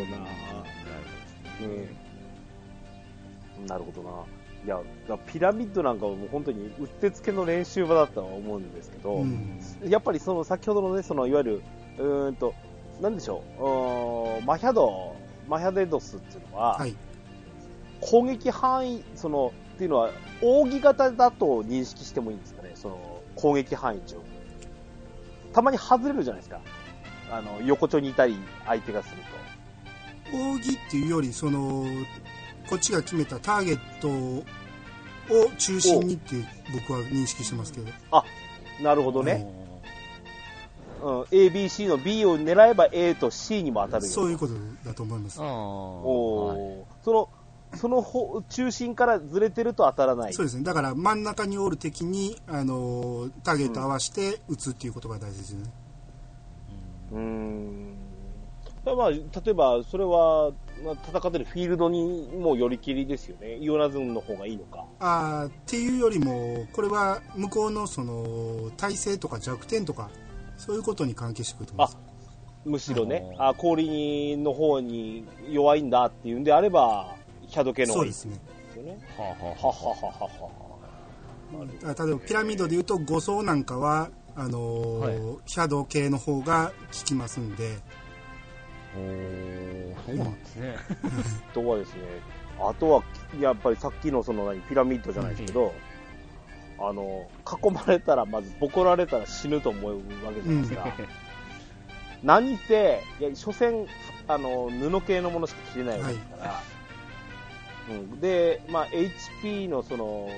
うん、なるほどな。いやピラミッドなんかはもう本当にうってつけの練習場だったと思うんですけど、うん、やっぱりその先ほどのね、そのいわゆるうーんとなんでしょう、マヒャドマヒャデドスっていうのは、はい、攻撃範囲そのっていうのは扇形だと認識してもいいんですかね。その攻撃範囲値をたまに外れるじゃないですか、あの横丁にいたり相手がすると。扇っていうよりそのこっちが決めたターゲットを中心にって僕は認識してますけど。 あ、なるほどね、うん、エービーシー の B を狙えば A と C にも当たるよ。 そういうことだと思います。 あお、はい、そのその中心からずれてると当たらない。 そうですね。だから真ん中におる敵にあのターゲット合わせて撃つっていうことが大事ですね。 うん。うーん。まあ、例えばそれは、まあ、戦ってるフィールドにもよりきりですよね。イオナズンの方がいいのか。 あっていうよりもこれは向こうのその耐性とか弱点とかそういうことに関係してくると思います。 あ、むしろね、あ氷の方に弱いんだっていうんであれば。シャドウ系の方がいいですね。ははははははは。 例えばピラミッドでいうとご層なんかはあのーはい、シャドウ系の方が効きますんで。 おー、そうなんですね。 あとはですね、あとはやっぱりさっきのその何ピラミッドじゃないですけど、うん、あの囲まれたらまずボコられたら死ぬと思うわけじゃないですか。うん、何せいや所詮あの布系のものしか着れないわけですから。はい、うん、で、まあ エイチピー のその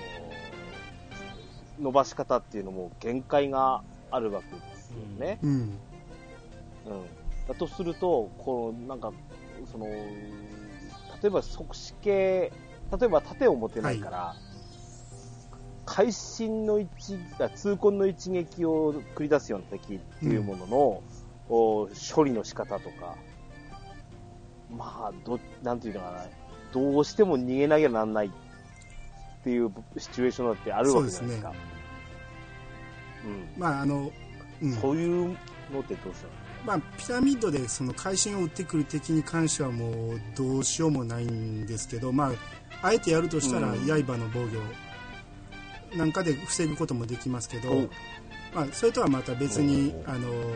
伸ばし方っていうのも限界があるわけですよね。うん。うん、だとすると、このなんかその例えば即死系、例えば盾を持てないから、はい、会心の一痛恨の一撃を繰り出すような敵っていうものの、うん、処理の仕方とか、まあどなんていうのかな、どうしても逃げなきゃなんないっていうシチュエーションだってあるわけじゃないですか。そうですね。うん、まああの、うん、そういうのってどうしたの？ まあ、ピラミッドでその会心を打ってくる敵に関してはもうどうしようもないんですけど、まあ、あえてやるとしたら刃の防御なんかで防ぐこともできますけど、まあ、それとはまた別に、あのー、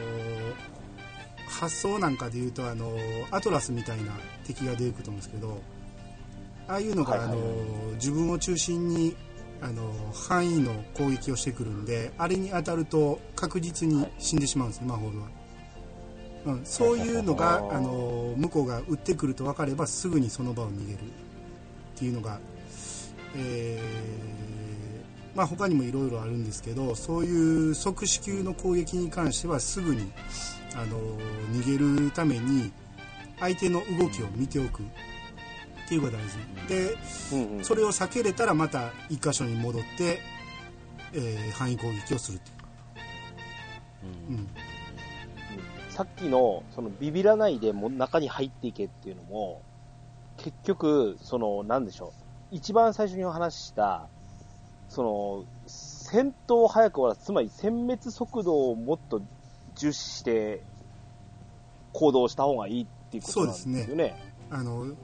発想なんかでいうと、あのー、アトラスみたいな敵が出てくると思うんですけど、ああいうのが、はいはいはい、あのー、自分を中心にあの範囲の攻撃をしてくるんで、あれに当たると確実に死んでしまうんですね、魔法では。うん、そういうのがあの向こうが撃ってくると分かればすぐにその場を逃げるっていうのが、えーまあ、他にもいろいろあるんですけど、そういう即死級の攻撃に関してはすぐにあの逃げるために相手の動きを見ておくっていうのが大事で、うんうん、それを避けれたらまた一箇所に戻って、えー、範囲攻撃をするっていう、 うんうん、さっきのそのビビらないでも中に入っていけっていうのも結局そのなんでしょう、一番最初にお話ししたその戦闘を早く終わらす、つまり殲滅速度をもっと重視して行動した方がいいっていうことなんですよね。そうですね。あの、うん、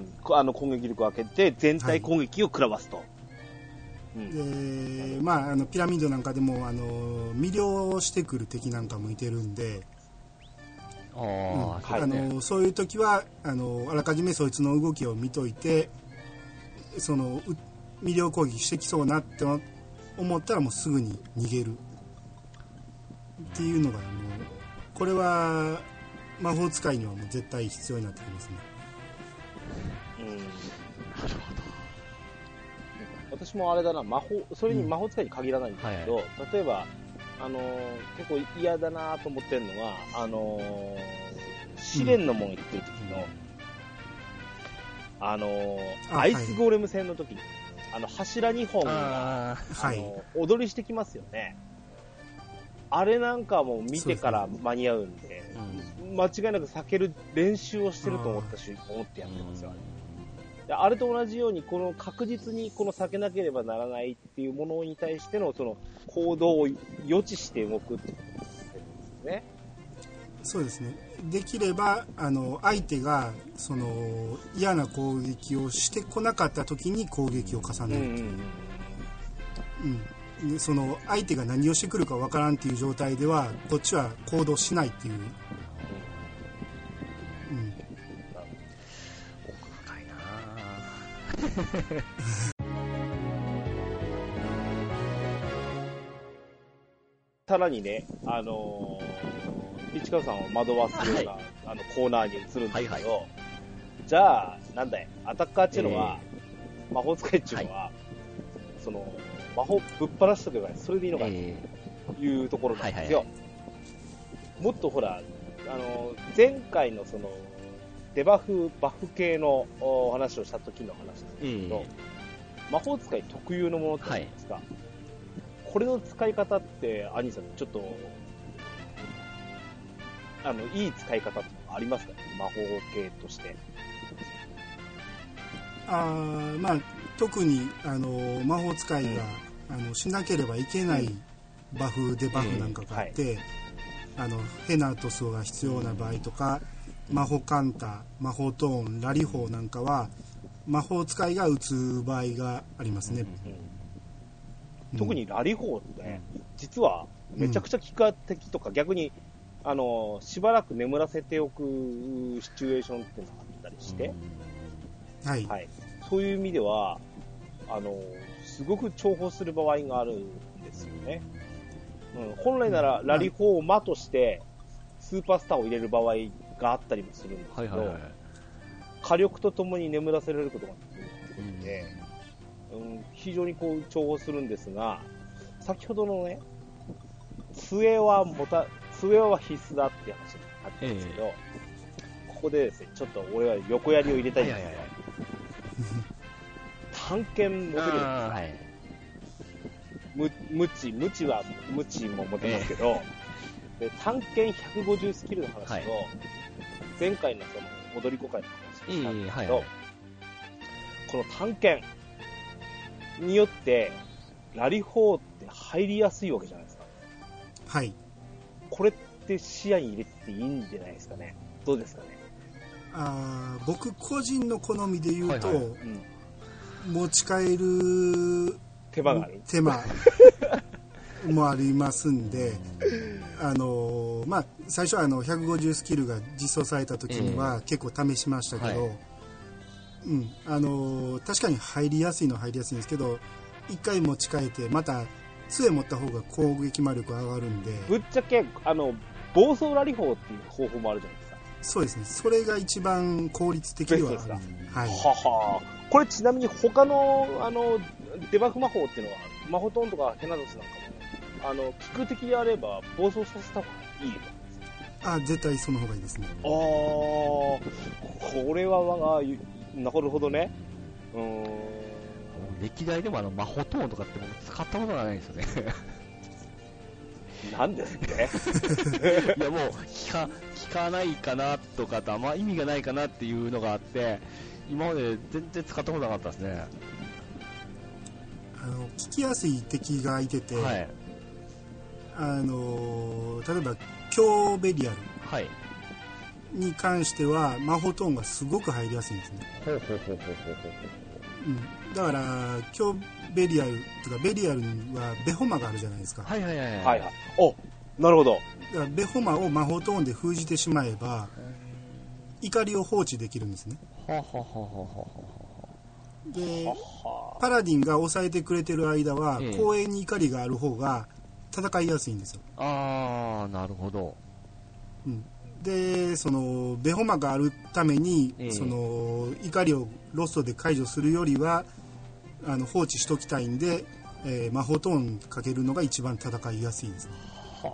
あの攻撃力を上げて全体攻撃を食らわすと。はい、 うん、でまあ、あのピラミッドなんかでもあの魅了してくる敵なんかもいてるんで、あ、うん、はい、あのそういう時はあのあらかじめそいつの動きを見といて、その魅了攻撃してきそうなって思ったらもうすぐに逃げるっていうのがもうこれは魔法使いにはもう絶対必要になってきますね。うん、なるほど。私もあれだな、魔法、それに魔法使いに限らないんですけど、うんはいはい、例えば、あのー、結構嫌だなと思ってるのが、あのー、試練の門行ってる時の、うん、あのー、アイスゴーレム戦の時に、あの、柱にほんが、ああのー、踊りしてきますよね。あれなんかも見てから間に合うんで、でうん、間違いなく避ける練習をしてると思ったし、思ってやってますよ、あれ。であれと同じようにこの確実にこの避けなければならないっていうものに対してのその行動を予知して動くってことですね。 そうですね。できればあの相手がその嫌な攻撃をしてこなかった時に攻撃を重ねるっていう、うんうん、でその相手が何をしてくるかわからんっていう状態ではこっちは行動しないっていう、うん、 さらにね、あのー、市川さんを惑わすような、はい、あのコーナーに移るんですけど、はいはい、じゃあなんだい、アタッカーっていうのは、えー、魔法使いっていうのは、はい、その魔法ぶっ放しとけばそれでいいのかというところなんですよ。はいはいはい、もっとほら、あのー、前回のそのデバフ、バフ系のお話をした時の話なんですけど、えー、魔法使い特有のものって何ですか、はい、これの使い方って、アニーさん、ちょっと、あの、いい使い方ってありますかね、魔法系として。 あまあ、特に、あの、魔法使いが、うん、あのしなければいけないバフ、デバフなんかがあって、うんはい、あの、ヘナトスが必要な場合とか、魔法カンタ、魔法トーン、ラリ法なんかは魔法使いが打つ場合がありますね。 特にラリホーって、実はめちゃくちゃ効果的とか、うん、逆にあのしばらく眠らせておくシチュエーションっていうのがあったりして、 うん、はいはい、そういう意味ではあのすごく重宝する場合があるんですよね。うん、本来ならラリホーマとしてスーパースターを入れる場合があったりもするんですけど、はいはいはい、火力とともに眠らせられることができるってことで、うんうん、非常にこう重宝するんですが、先ほどのね、杖はもた杖は必須だって話があったんですけど、えー、ここでですね、ちょっと俺は横槍を入れたいんですけど、はいはいはい、探検持てるんですか、はい、む無知無知は無知も持てますけど、えー、で探検ひゃくごじゅうスキルの話と、はい、前回のその踊り子会の話をしたんですけど、はいはい、この探検によってラリホーって入りやすいわけじゃないですか。 はい。 これって視野に入れていいんじゃないですかね。どうですかね。 あ、僕個人の好みで言うと、はいはい、うん、持ち帰る手間がある手間もありますんで、あのまあ最初はあのひゃくごじゅうスキルが実装された時には結構試しましたけど、はい、うん、あの確かに入りやすいのは入りやすいんですけど、一回持ち帰ってまた杖持った方が攻撃魔力上がるんで、 ぶっちゃけあの暴走ラリ法っていう方法もあるじゃないですか。 そうですね、それが一番効率的ではある。はい、 ははこれちなみに他のあのデバフ魔法っていうのは魔法トーンとかヘナドスなんかもあの効く的であれば暴走させた方がいいよ。 あ、絶対その方がいいですね。 ああ、これは我がなるほどね。うーん、 歴代でもあの魔法トーンとかって僕使ったことがないんですよね。 なんですね。 いやもう聞か聞かないかなとかとあんま意味がないかなっていうのがあって、今まで全然使ったことなかったですね。 あの聞きやすい敵がいてて、はい、あの例えば強ベリアルに関しては魔法トーンがすごく入りやすいんですね。ほうほうほうほうほうほう。うん、だから強ベリアルとかベリアルにはベホマがあるじゃないですか。 はいはいはいはい、 はいはい、お、なるほど。 だからベホマを魔法トーンで封じてしまえば怒りを放置できるんですね。はははははでパラディンが抑えてくれてる間は、ええ、公園に怒りがある方が戦いやすいんですよ。 ああ、なるほど。 うん、でそのベホマがあるために、ええ、その怒りをロストで解除するよりはあの放置しときたいんで、えー、魔法トーンかけるのが一番戦いやすいですね。は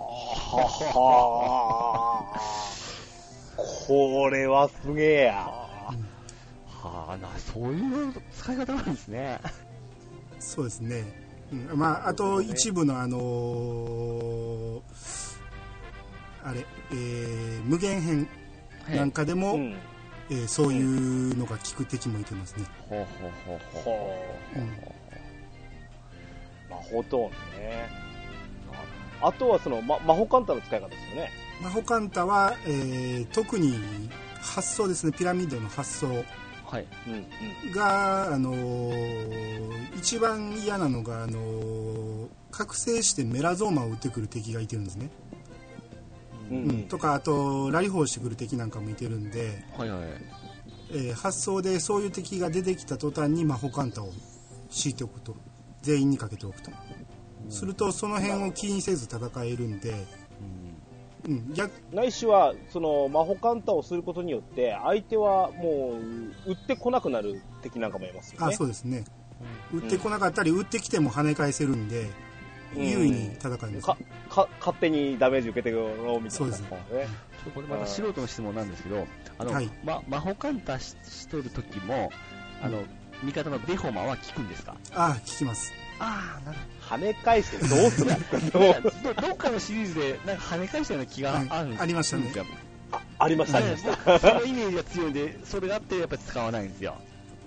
はこれはすげえや。 はあ、な、そういう使い方なんですね。 そうですね、うん、まああと一部のあのー、あれ、えー、無限編なんかでも、はい、うん、えー、そういうのが効く敵もいてますね。ほうほうほうほう、うん、 魔法トーンね。あとはその、ま、魔法カンタの使い方ですよね。 魔法カンタは、えー、特に発想ですね、ピラミッドの発想、はい、うんうん、が、あのー、一番嫌なのが、あのー、覚醒してメラゾーマを撃ってくる敵がいてるんですね。うんうん、とかあとラリホーしてくる敵なんかもいてるんで、はいはい、えー、発想でそういう敵が出てきた途端に魔法カンタを敷いておくと、全員にかけておくと、うん、するとその辺を気にせず戦えるんで、 うんうん、逆ないしはその魔法カンタをすることによって相手はもう撃ってこなくなる敵なんかもいますよね。 あ、そうですね、うん、撃ってこなかったり撃ってきても跳ね返せるんで、うん、優位に戦います。 かか勝手にダメージ受けてくろうみたいな、ね。 そうですね。 これまた素人の質問なんですけど、あの、はい、ま、魔法カンタ し, しとる時もあの、うん、味方のベホマは効くんですか？ ああ、効きます。 ああ、なるほど。跳ね返してどうするんですか？ ど, どっかのシリーズでなんか跳ね返したような気があるんですか？はい、 ありましたね。 あ, ありました、ね、ありました。 そのイメージが強いんで、それがあってやっぱり使わないんですよ。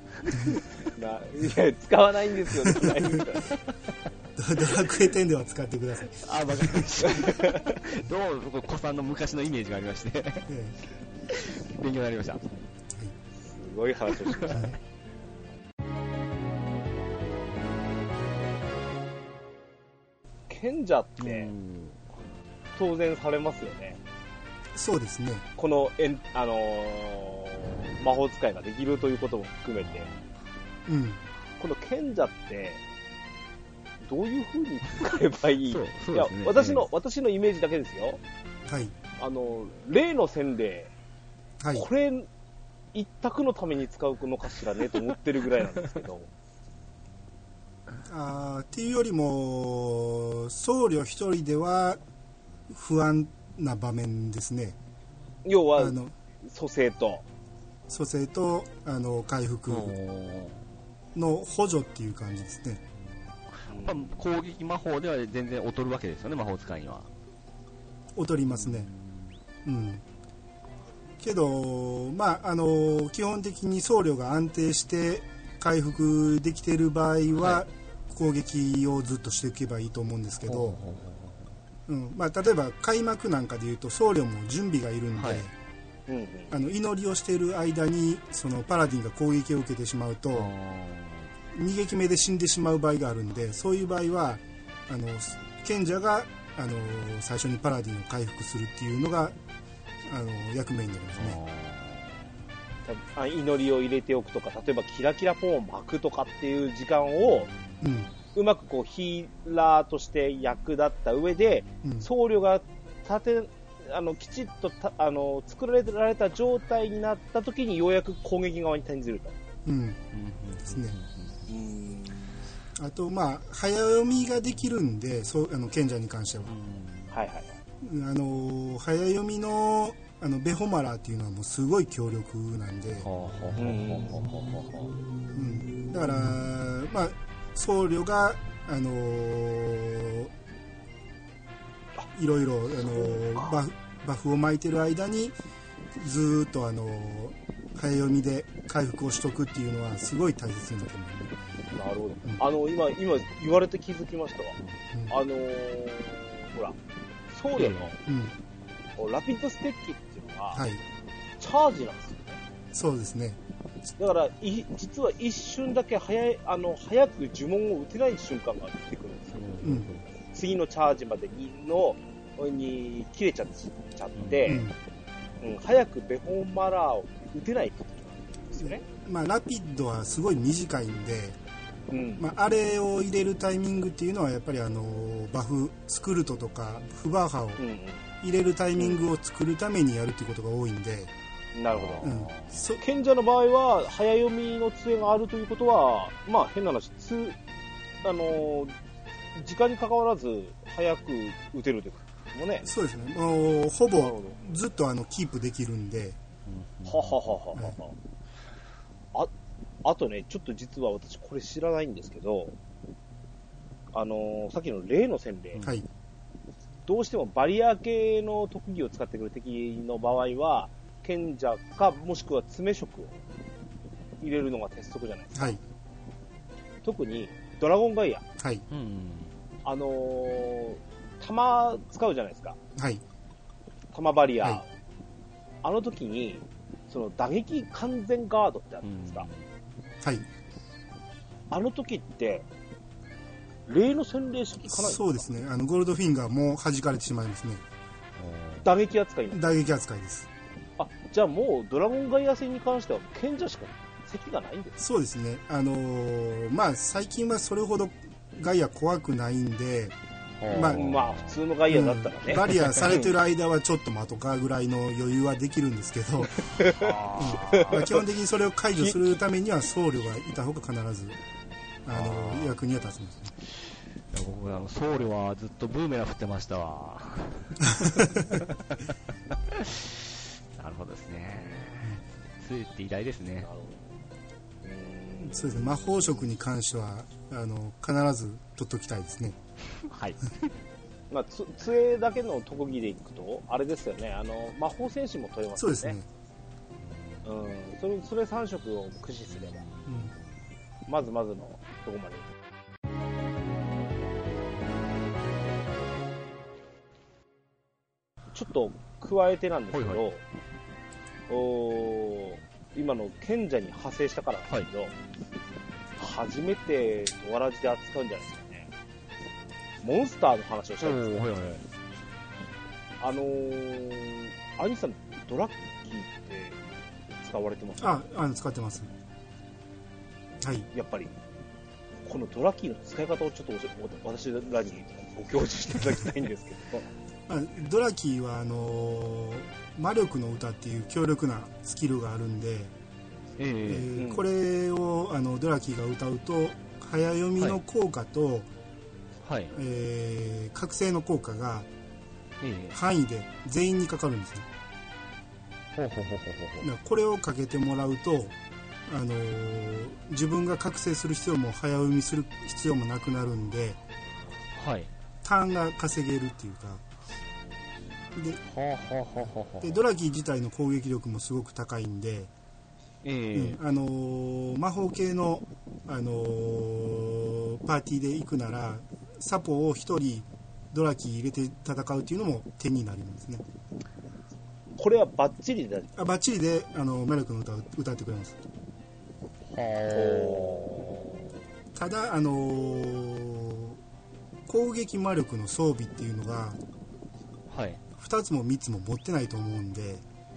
ないや使わないんですよ。ないんですよ。 ドラクエテンでは使ってください。 あ、わかりました。どうも子さんの昔のイメージがありまして、ええ、勉強になりました。はい、すごい話をしましたね。 賢者って当然されますよね。 そうですね。 このえん、あのー、魔法使いができるということも含めて、 うん、 この賢者ってどういう風に使えばいい？ そうそういや、 ですね、 私の私のイメージだけですよ。 はい。 あの例の洗礼、 はい、 これ一択のために使うのかしらねと思ってるぐらいなんですけど。 あっていうよりも僧侶一人では不安な場面ですね。 要はあの蘇生と蘇生とあの回復の補助っていう感じですね。 まあ、攻撃魔法では全然劣るわけですよね、魔法使いには。 劣りますね。うん。けど、まあ、あの基本的に僧侶が安定して回復できている場合は、はい、攻撃をずっとしていけばいいと思うんですけど、うんまあ、例えば開幕なんかでいうと僧侶も準備がいるんで、はい、あの祈りをしている間にそのパラディンが攻撃を受けてしまうとに撃目で死んでしまう場合があるんで、そういう場合はあの賢者があの最初にパラディンを回復するっていうのがあの役目になりますね。祈りを入れておくとか、例えばキラキラポンを巻くとかっていう時間を、うん、うまくこうヒーラーとして役立った上で、うん、僧侶が立てあのきちっとたあの作られた状態になった時にようやく攻撃側に転じると。 うん、ですね。うんあとまあ早読みができるんで、そうあの賢者に関しては、 うん、はいはい。 あの早読みのあのベホマラーっていうのはもうすごい強力なんで、だからまあ僧侶があのー、いろいろ、あのー、バフ、バフを巻いてる間にずーっと、あのー、早読みで回復をしとくっていうのはすごい大切になってますね。 なるほど、うん、あの今今言われて気づきましたわ、うん、あのー、ほら僧侶の、うん、ラピッドステッキっていうのは、はい、チャージなんですよね。 そうですね。 だからい実は一瞬だけ早いあの早く呪文を打てない瞬間が出てくるんですよ、うん、次のチャージまでにのに切れちゃっちゃって、うんうん、早くベホンマラーを打てないってことなんですよね。 まあ、ラピッドはすごい短いんで、うんまあ、あれを入れるタイミングっていうのはやっぱりあのバフスクルトとかフバーハを入れるタイミングを作るためにやるっていうことが多いんで、 なるほど、うん、賢者の場合は早読みの杖があるということは、まあ変な話つあの時間に関わらず早く打てるということもね。 そうですね。もうほぼずっとあのキープできるんで、 ははははは、はい、ああとね、ちょっと実は私これ知らないんですけど、あのさっきの例の洗礼、はい、どうしてもバリア系の特技を使ってくる敵の場合は賢者かもしくは詰職を入れるのが鉄則じゃないですか、はい、特にドラゴンガイア、はい、あのー、弾使うじゃないですか、はい、弾バリア、はい、あの時にその打撃完全ガードってあるんですか、はい、あの時って例の洗礼式かないですか。 そうですね、あのゴールドフィンガーも弾かれてしまいますね。 打撃扱いなんですか。 打撃扱いです。 あ、じゃあもうドラゴンガイア戦に関しては賢者しか席がないんですか。 そうですね、あのー、まあ最近はそれほどガイア怖くないんで、 まあ、まあ普通のガイアだったらね、 うん、バリアされてる間はちょっと待とかぐらいの余裕はできるんですけどあ、うんまあ、基本的にそれを解除するためには僧侶がいた方が必ずあの役には立つんですね。 いや僕あの僧侶はずっとブーメラン振ってましたわなるほどですね。杖って偉大ですね。 そうですね、魔法職に関してはあの必ず取っておきたいですねはいまあ、つ杖だけの特技でいくとあれですよね、あの魔法戦士も取れますよね。そうですね、うん、それそれさん色を駆使すれば、うん、まずまずのとこまで。ちょっと加えてなんですけど、はいはい、お今の賢者に派生したからなんですけど、はい、初めてドアラジで扱うんじゃないですかね。 モンスターの話をしたいんですけど、 はいはい、 あのー、兄さん、ドラッキーって使われてますか？あ、あの使ってます。はい。 やっぱり、このドラッキーの使い方をちょっと私らにご教示していただきたいんですけど。 あ、ドラキーはあのー、魔力の歌っていう強力なスキルがあるんで、えーえー、これをあのドラキーが歌うと早読みの効果と、はいえー、覚醒の効果が範囲で全員にかかるんですね。ほうほうほうほうほう。これをかけてもらうと、あのー、自分が覚醒する必要も早読みする必要もなくなるんで、はい、ターンが稼げるっていうかで, でドラキー自体の攻撃力もすごく高いんで、えーうんあのー、魔法系の、あのー、パーティーで行くならサポをひとりドラキー入れて戦うっていうのも手になりますね。 これはバッチリであバッチリであの魔力の歌を歌ってくれます。ただ、あのー、攻撃魔力の装備っていうのが、はい、ふたつもみっつも持ってないと思うんで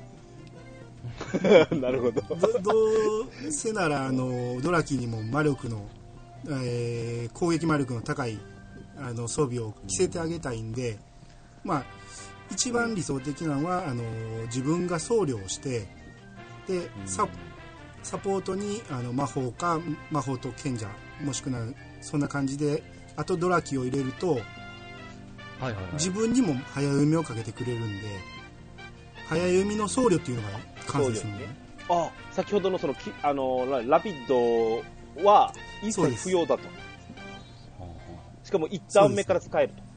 なるほど。 ど, どうせならあのドラキーにも魔力の、えー、攻撃魔力の高いあの装備を着せてあげたいんで、まあ一番理想的なのはあの自分が僧侶をしてで サ, サポートにあの魔法か魔法と賢者もしくはそんな感じであとドラキーを入れると、はいはいはい、自分にも早読みをかけてくれるんで早読みの僧侶っていうのが完成するのね。 あ、先ほどのそのあのラピッドは一切不要だと。しかもいちターン目から使えると。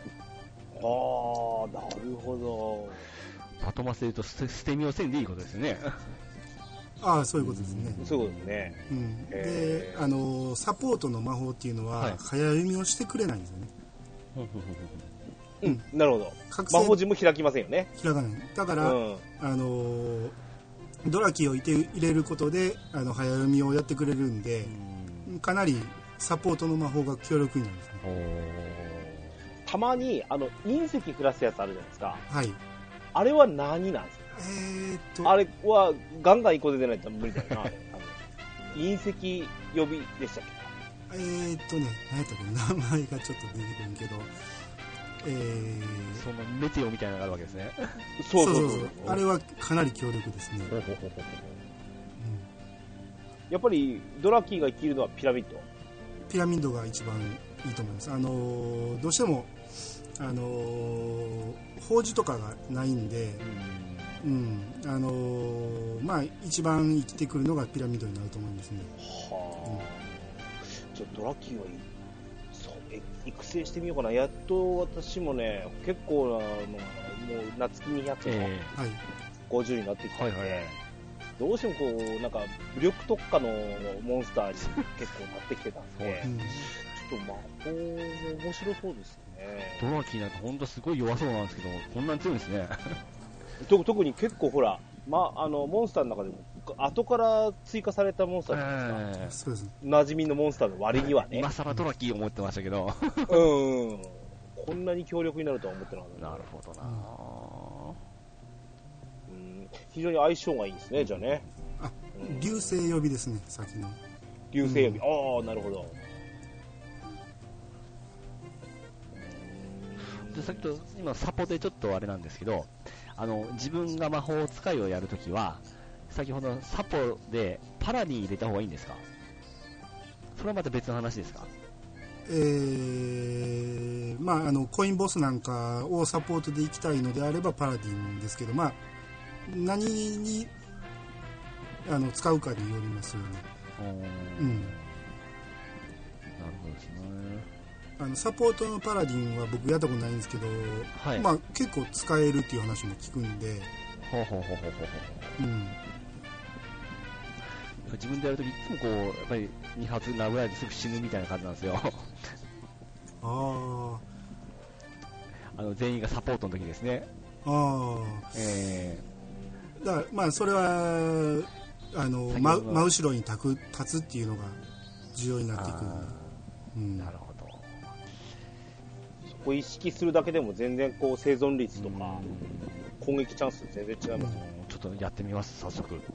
ああ、なるほど。 まとませると捨て身をせんでいいことですよね。 ああ、そういうことですね。 そういうことですね。 うん、で、あのサポートの魔法っていうのは、はい、早読みをしてくれないんですよね。 うん、なるほど。魔法陣も開きませんよね。 開かない。だから、うん、あのドラキーを入れることであの早読みをやってくれるんで、うん、かなりサポートの魔法が強力になるんですね。 たまにあの隕石降らすやつあるじゃないですか。 はい。 あれは何なんですか。 えー、っとあれはガンガン一個で出ないと無理だよな。あれあの隕石呼びでしたっけ。えー、っとね、何やったっけ、名前がちょっと出てくるけど、えー、 そのメテオみたいなのがあるわけですね。 そうそうそうそう。あれはかなり強力ですね。うん、 やっぱりドラキーが生きるのはピラミッド。 ピラミッドが一番いいと思います。あのー、どうしてもあのー、宝珠とかがないんで、うん、うん、あのー、まあ一番生きてくるのがピラミッドになると思うんですね。はあ、うん、ちょっとドラキーはそうえ育成してみようかな。やっと私もね結構なのもう夏季にひゃくとか、えー、ごじゅうになってきたんで、はいはい、どうしてもこうなんか武力特化のモンスターに結構なってきてたんで、うん、ちょっと魔法も面白そうですね。 ドラキーなんか本当すごい弱そうなんですけど、こんなに強いんですね。 特に結構ほら、ま、あのモンスターの中でも後から追加されたモンスターじゃないですか、えー、馴染みのモンスターの割にはね。 今更ドラキー思ってましたけどうん、こんなに強力になるとは思ってなかった。 なるほどな、 うん、非常に相性がいいですね、うん、じゃあね。 あ、うん、流星呼びですね、先の流星呼び、うん、ああ、なるほど。 でさっきと今サポでちょっとあれなんですけど、あの自分が魔法使いをやるときは先ほどサポでパラディン入れた方がいいんですか。それはまた別の話ですか。 えー、まああのコインボスなんかをサポートでいきたいのであればパラディンですけど、まあ何にあの使うかによりますよね。うん、なるほどですね。 あのサポートのパラディンは僕やったことないんですけど、はい、まあ結構使えるっていう話も聞くんで、ほうほうほうほうほう、うん、 自分でやるときいつもこうやっぱりに発殴られてすぐ死ぬみたいな感じなんですよ。 ああの全員がサポートの時ですね。 ああ、えー、だからまあそれはあの真, 真後ろに立く立つっていうのが重要になっていく。うん、 なるほど。 こ意識するだけでも全然こう生存率とか攻撃チャンス全然違いますよ。 ちょっとやってみます、早速。うん、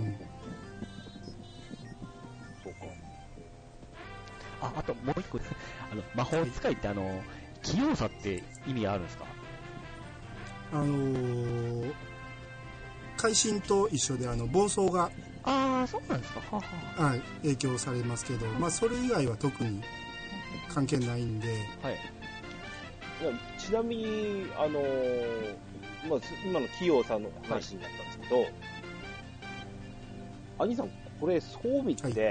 そうか。 あ、あともう一個、あの魔法使いってあの器用さって意味あるんですか？ あのー、会心と一緒であの暴走がああ、そうなんですか。はははい、影響されますけど、まあ、それ以外は特に関係ないんで、 はい、いやちなみに、あのーまあ、今の器用さんの話になったんですけど、はい、兄さん、これ装備って、はい、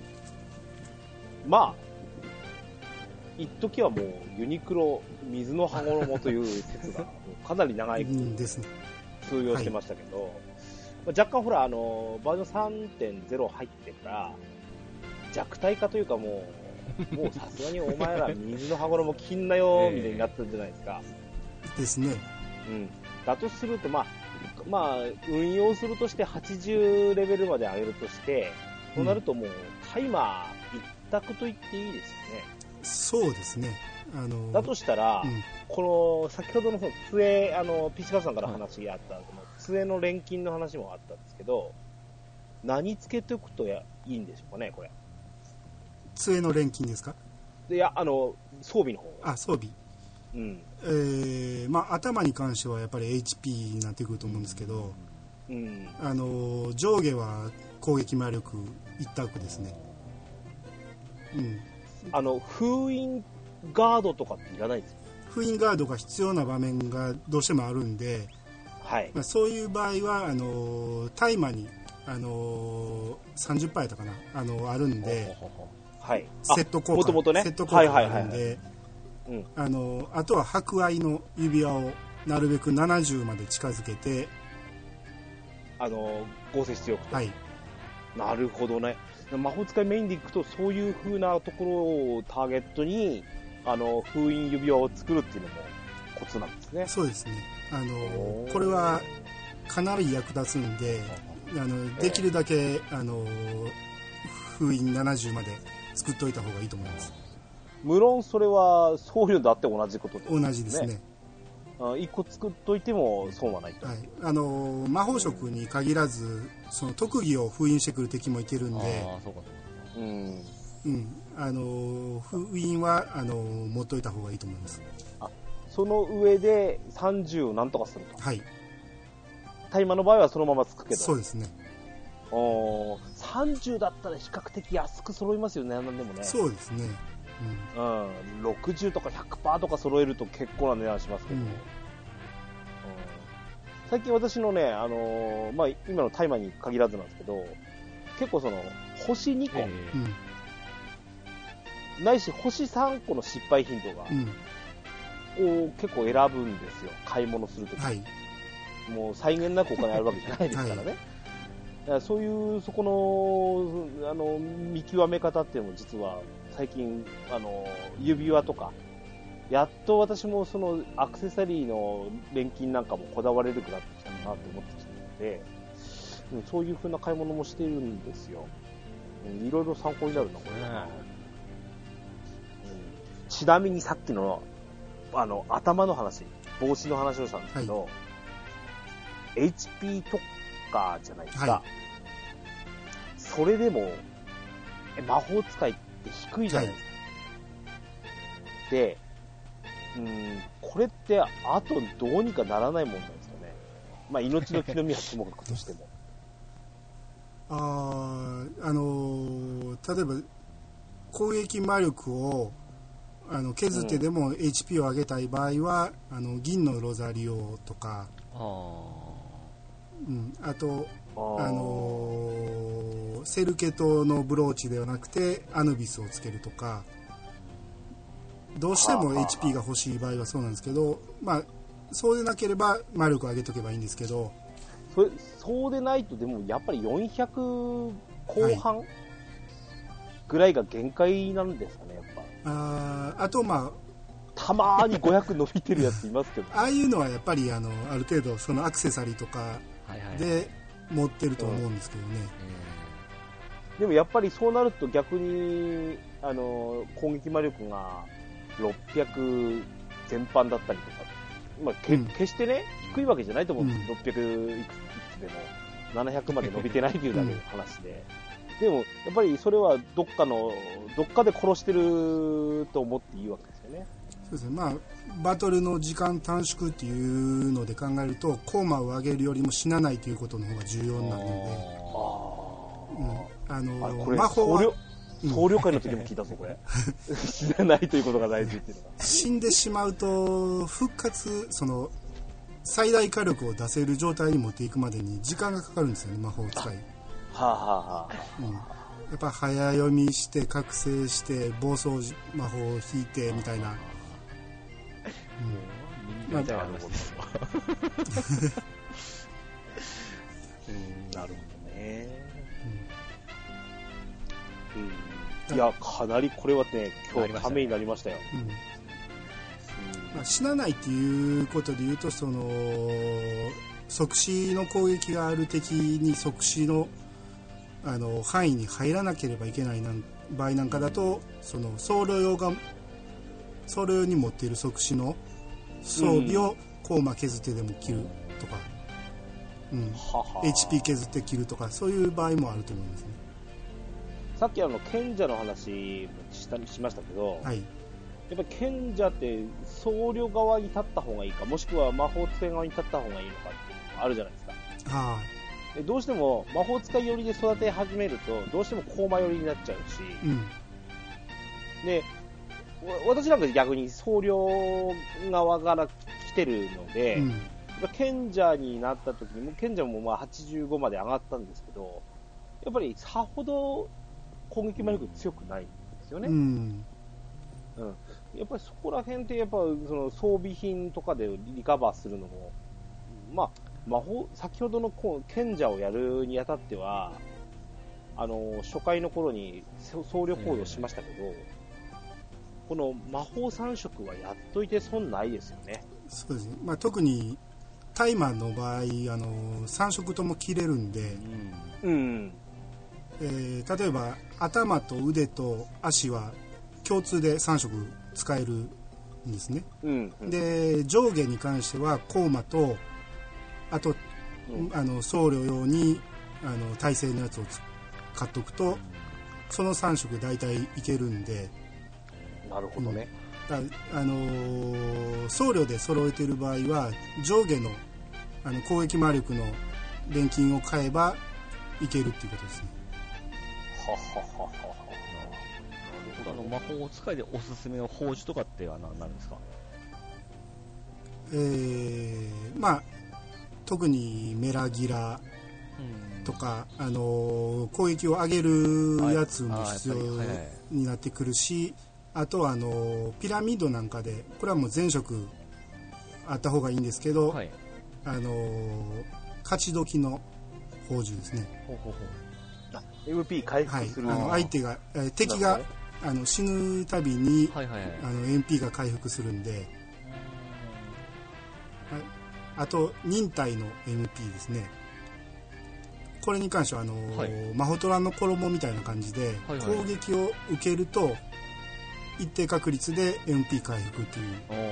まあ一時はもうユニクロ水の羽衣という説がかなり長いこと通用してましたけど、はい、若干ほら、あのバージョン さんてんゼロ 入ってから弱体化というか、もうもうさすがにお前ら水の羽衣着んなよみたいになったんじゃないですか。 ですね。 うん。だとすると、まあまあ運用するとしてはちじゅうレベルまで上げるとして、そうなるともうタイマー一択と言っていいですよね。 そうですね。あのだとしたら、うん、この先ほどのその杖、あのピチカさんから話があった、はい、杖の錬金の話もあったんですけど、何つけておくとやいいんでしょうかね、これ。 杖の錬金ですか？ いや、あの装備の方。 あ、装備。うん。えー、まあ頭に関してはやっぱり エイチピー になってくると思うんですけど、うん、あの上下は攻撃魔力一択ですね。 うん。あの封印ガードとかっていらないんですか？ 封印ガードが必要な場面がどうしてもあるんで、はい、まあ、そういう場合はあのタイマーにあの さんじゅっパーセント やったかな、あのあるんで、はい、セット効果、 元々ね、 セット効果があるんで、あのあとは博愛の指輪をなるべくななじゅうまで近づけて、 あの合成しておくと。 はい。 なるほどね。魔法使いメインでいくとそういう風なところをターゲットにあの封印指輪を作るっていうのもコツなんですね。 そうですね。あのこれはかなり役立つんで、あのできるだけあの封印ななじゅうまで作っといた方がいいと思います。 無論それは僧侶だって同じことですね。 同じですね。 一個作っといても損はないと、はい、 あの魔法職に限らずその特技を封印してくる敵もいけるんで、あ、そうかそうか、うんうん、あの封印はあの持っといた方がいいと思います。 あ、その上でさんじゅうをなんとかすると。 はい。 タイマーの場合はそのままつくけど。 そうですね。 おさんじゅうだったら比較的安く揃いますよね、なんでもね。 そうですね。 うん、うん、ろくじゅうとか ひゃくパーセント とか揃えると結構な値段しますけど、うんうん、最近私のね、あのーまあ、今のタイマーに限らずなんですけど、結構その星にこ、えー、ないし星さんこの失敗頻度が、うん、を結構選ぶんですよ、買い物するとき、はい、もう際限なくお金あるわけじゃないですからね、はい、だからそういうそこの、あの見極め方っていうのも実は最近あの指輪とかやっと私もそのアクセサリーの錬金なんかもこだわれるくなってきたなと思ってきたので、うん、そういう風な買い物もしているんですよ、うん、いろいろ参考になるなこれね、うん、ちなみにさっきのあの頭の話、帽子の話をしたんですけど、はい、エイチピー 特化じゃないですか、はい、それでも魔法使い低いじゃないですか、はい、で、うん、これってあとどうにかならないもんなんですかね。まあ命の木の実はともかくとしてもああのー、例えば攻撃魔力をあの削ってでも エイチピー を上げたい場合は、うん、あの銀のロザリオとか、あ、うん、あとあのー、セルケトのブローチではなくてアヌビスをつけるとか、どうしても エイチピー が欲しい場合はそうなんですけど、まあ、そうでなければ魔力を上げとけばいいんですけど、 それそうでないとでもやっぱりよんひゃくこう半ぐらいが限界なんですかね、やっぱ。 ああとまあたまーにごひゃく伸びてるやついますけど、ね、 ああいうのはやっぱり あのある程度そのアクセサリーとかで持ってると思うんですけどね、はいはい、 うん、でもやっぱりそうなると逆にあの攻撃魔力がろっぴゃく全般だったりとか、まあけうん決してね、低いわけじゃないと思うんです、 うんろっぴゃくいくつでも、ななひゃくまで伸びてないというだけの話で、でも、やっぱりそれはどっかの、どっかで殺してると思っていいわけですよね。 そうですね。まあ、バトルの時間短縮っていうので考えると、コーマを上げるよりも死なないということの方が重要になるので、うん、あのあこれ魔法は、 僧侶うん僧侶会の時も聞いたぞ、これ。死なないということが大事っていうのが。 死んでしまうと、復活、その、最大火力を出せる状態に持っていくまでに時間がかかるんですよね、魔法を使い。 はあ、はあはあ、 うん、やっぱ早読みして覚醒して暴走魔法を引いてみたいな、 うん、まあ、なるほど。 なるほどね、うんうん、いやかなりこれはね今日ためになりましたよ、うんうんまあ、死なないっていうことでいうとその即死の攻撃がある敵に即死のあの範囲に入らなければいけないなん場合なんかだとその僧侶用が僧侶用に持っている即死の装備をコーマ削ってでも切るとか、うんははエイチピー 削って切るとかそういう場合もあると思いますね。 さっきあの賢者の話もしたりしましたけど、 はい、 やっぱり賢者って僧侶側に立った方がいいかもしくは魔法使い側に立った方がいいのかっていうのがあるじゃないですか。 はでどうしても魔法使い寄りで育て始めるとどうしてもコーマ寄りになっちゃうし、 うん、 で私なんか逆に僧侶側から来てるので、うん、やっぱ賢者になった時にも賢者もまあはちじゅうごまで上がったんですけどやっぱりさほど攻撃魔力強くないんですよね、うんうん、やっぱりそこら辺ってやっぱその装備品とかでリカバーするのもまあ魔法先ほどの賢者をやるにあたってはあの初回の頃に僧侶行動しましたけど、えー、この魔法さん色はやっといて損ないですよね。 そうですね、まあ、特にタイマーの場合あのさん色とも切れるんで、うんうんえー、例えば頭と腕と足は共通でさん色使えるんですね、うんうん、で上下に関してはコーマとあと、うん、あの僧侶用にあの耐性のやつを買っとくとそのさん色大体いけるんで。 なるほどね、 うん、だあのー、僧侶で揃えている場合は上下の、あの攻撃魔力の錬金を買えばいけるっていうことですね。 ははははは。 あの魔法使いでおすすめの宝珠とかっては何なんですか？ えー、まあ特にメラギラとか、うん、あのー、攻撃を上げるやつも必要になってくるし、あとはあのピラミッドなんかでこれはもう全色あった方がいいんですけど、はい、あの勝ち時の宝珠ですね。ほうほうほう。エムピー 回復する、はい、 あの相手が、えー、敵が、ね、あの死ぬたびに、はいはいはい、あの エムピー が回復するんで、あ, あと忍耐の エムピー ですね。これに関してはあの、はい、マホトラの衣みたいな感じで、はいはい、攻撃を受けると一定確率で エムピー 回復っていう。あ、うん、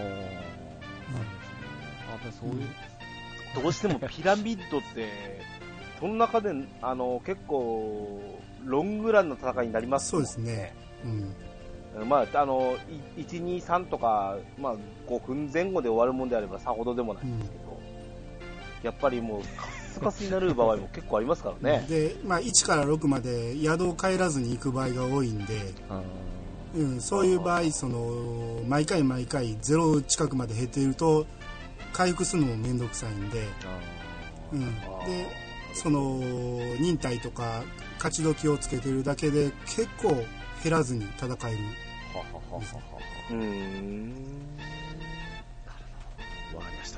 あそういう、うん、どうしてもピラミッドってその中であの結構ロングランの戦いになりますもんね。 そうですね。 うん、まああのいち、に、さんとかまあごふんぜん後で終わるもんであればさほどでもないんですけど、うん、やっぱりもうカスカスになる場合も結構ありますからね。 で、まあいちからろくまで宿を帰らずに行く場合が多いんで。うん、そういう場合その毎回毎回ゼロ近くまで減っていると回復するのも面倒くさいんで、うん、でその忍耐とか勝ち時をつけてるだけで結構減らずに戦える。ははははは。うーん。 わかりました。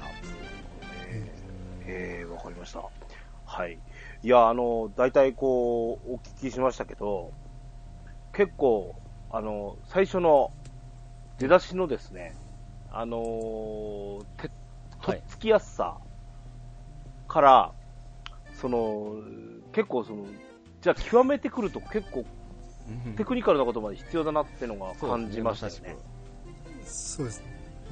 えー、わかりました。はい。いやあのだいたいこうお聞きしましたけど結構あの最初の出だしのですね、あのー、てとっつきやすさから、はい、その結構そのじゃあ極めてくると結構テクニカルなことまで必要だなっていうのが感じましたよね。 そうですね。 うん、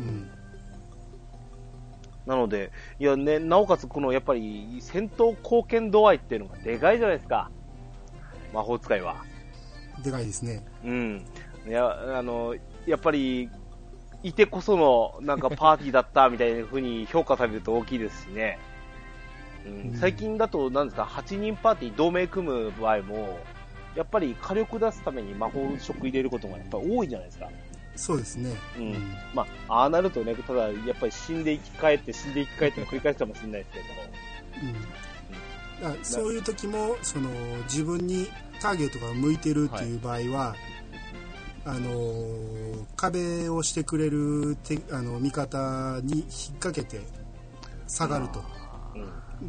なので、いやね、なおかつこのやっぱり戦闘貢献度合いっていうのがでかいじゃないですか、魔法使いは。 でかいですね。 うん。いや、あの、やっぱり、いてこそのなんかパーティーだったみたいな風に評価されると大きいですしね。うん、最近だとなんですか、はちにんパーティー同盟組む場合も、やっぱり火力出すために魔法色入れることがやっぱり多いじゃないですか。 そうですね。 うん。うん、まあ、ああなるとね、ただやっぱり死んで生き返って死んで生き返って繰り返すかもしれないですけども。 うん。うん、そういう時も、その、自分にターゲットが向いてるっていう場合は、はい、あの、壁をしてくれる手、あの、味方に引っ掛けて下がると。うん、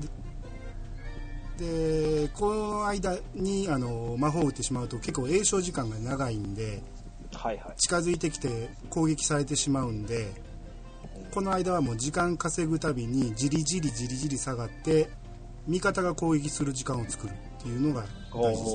で, でこの間にあの魔法を打ってしまうと結構詠唱時間が長いんで、 はいはい、 近づいてきて攻撃されてしまうんで、この間はもう時間稼ぐたびにじりじりじりじり下がって味方が攻撃する時間を作るっていうのが大事です。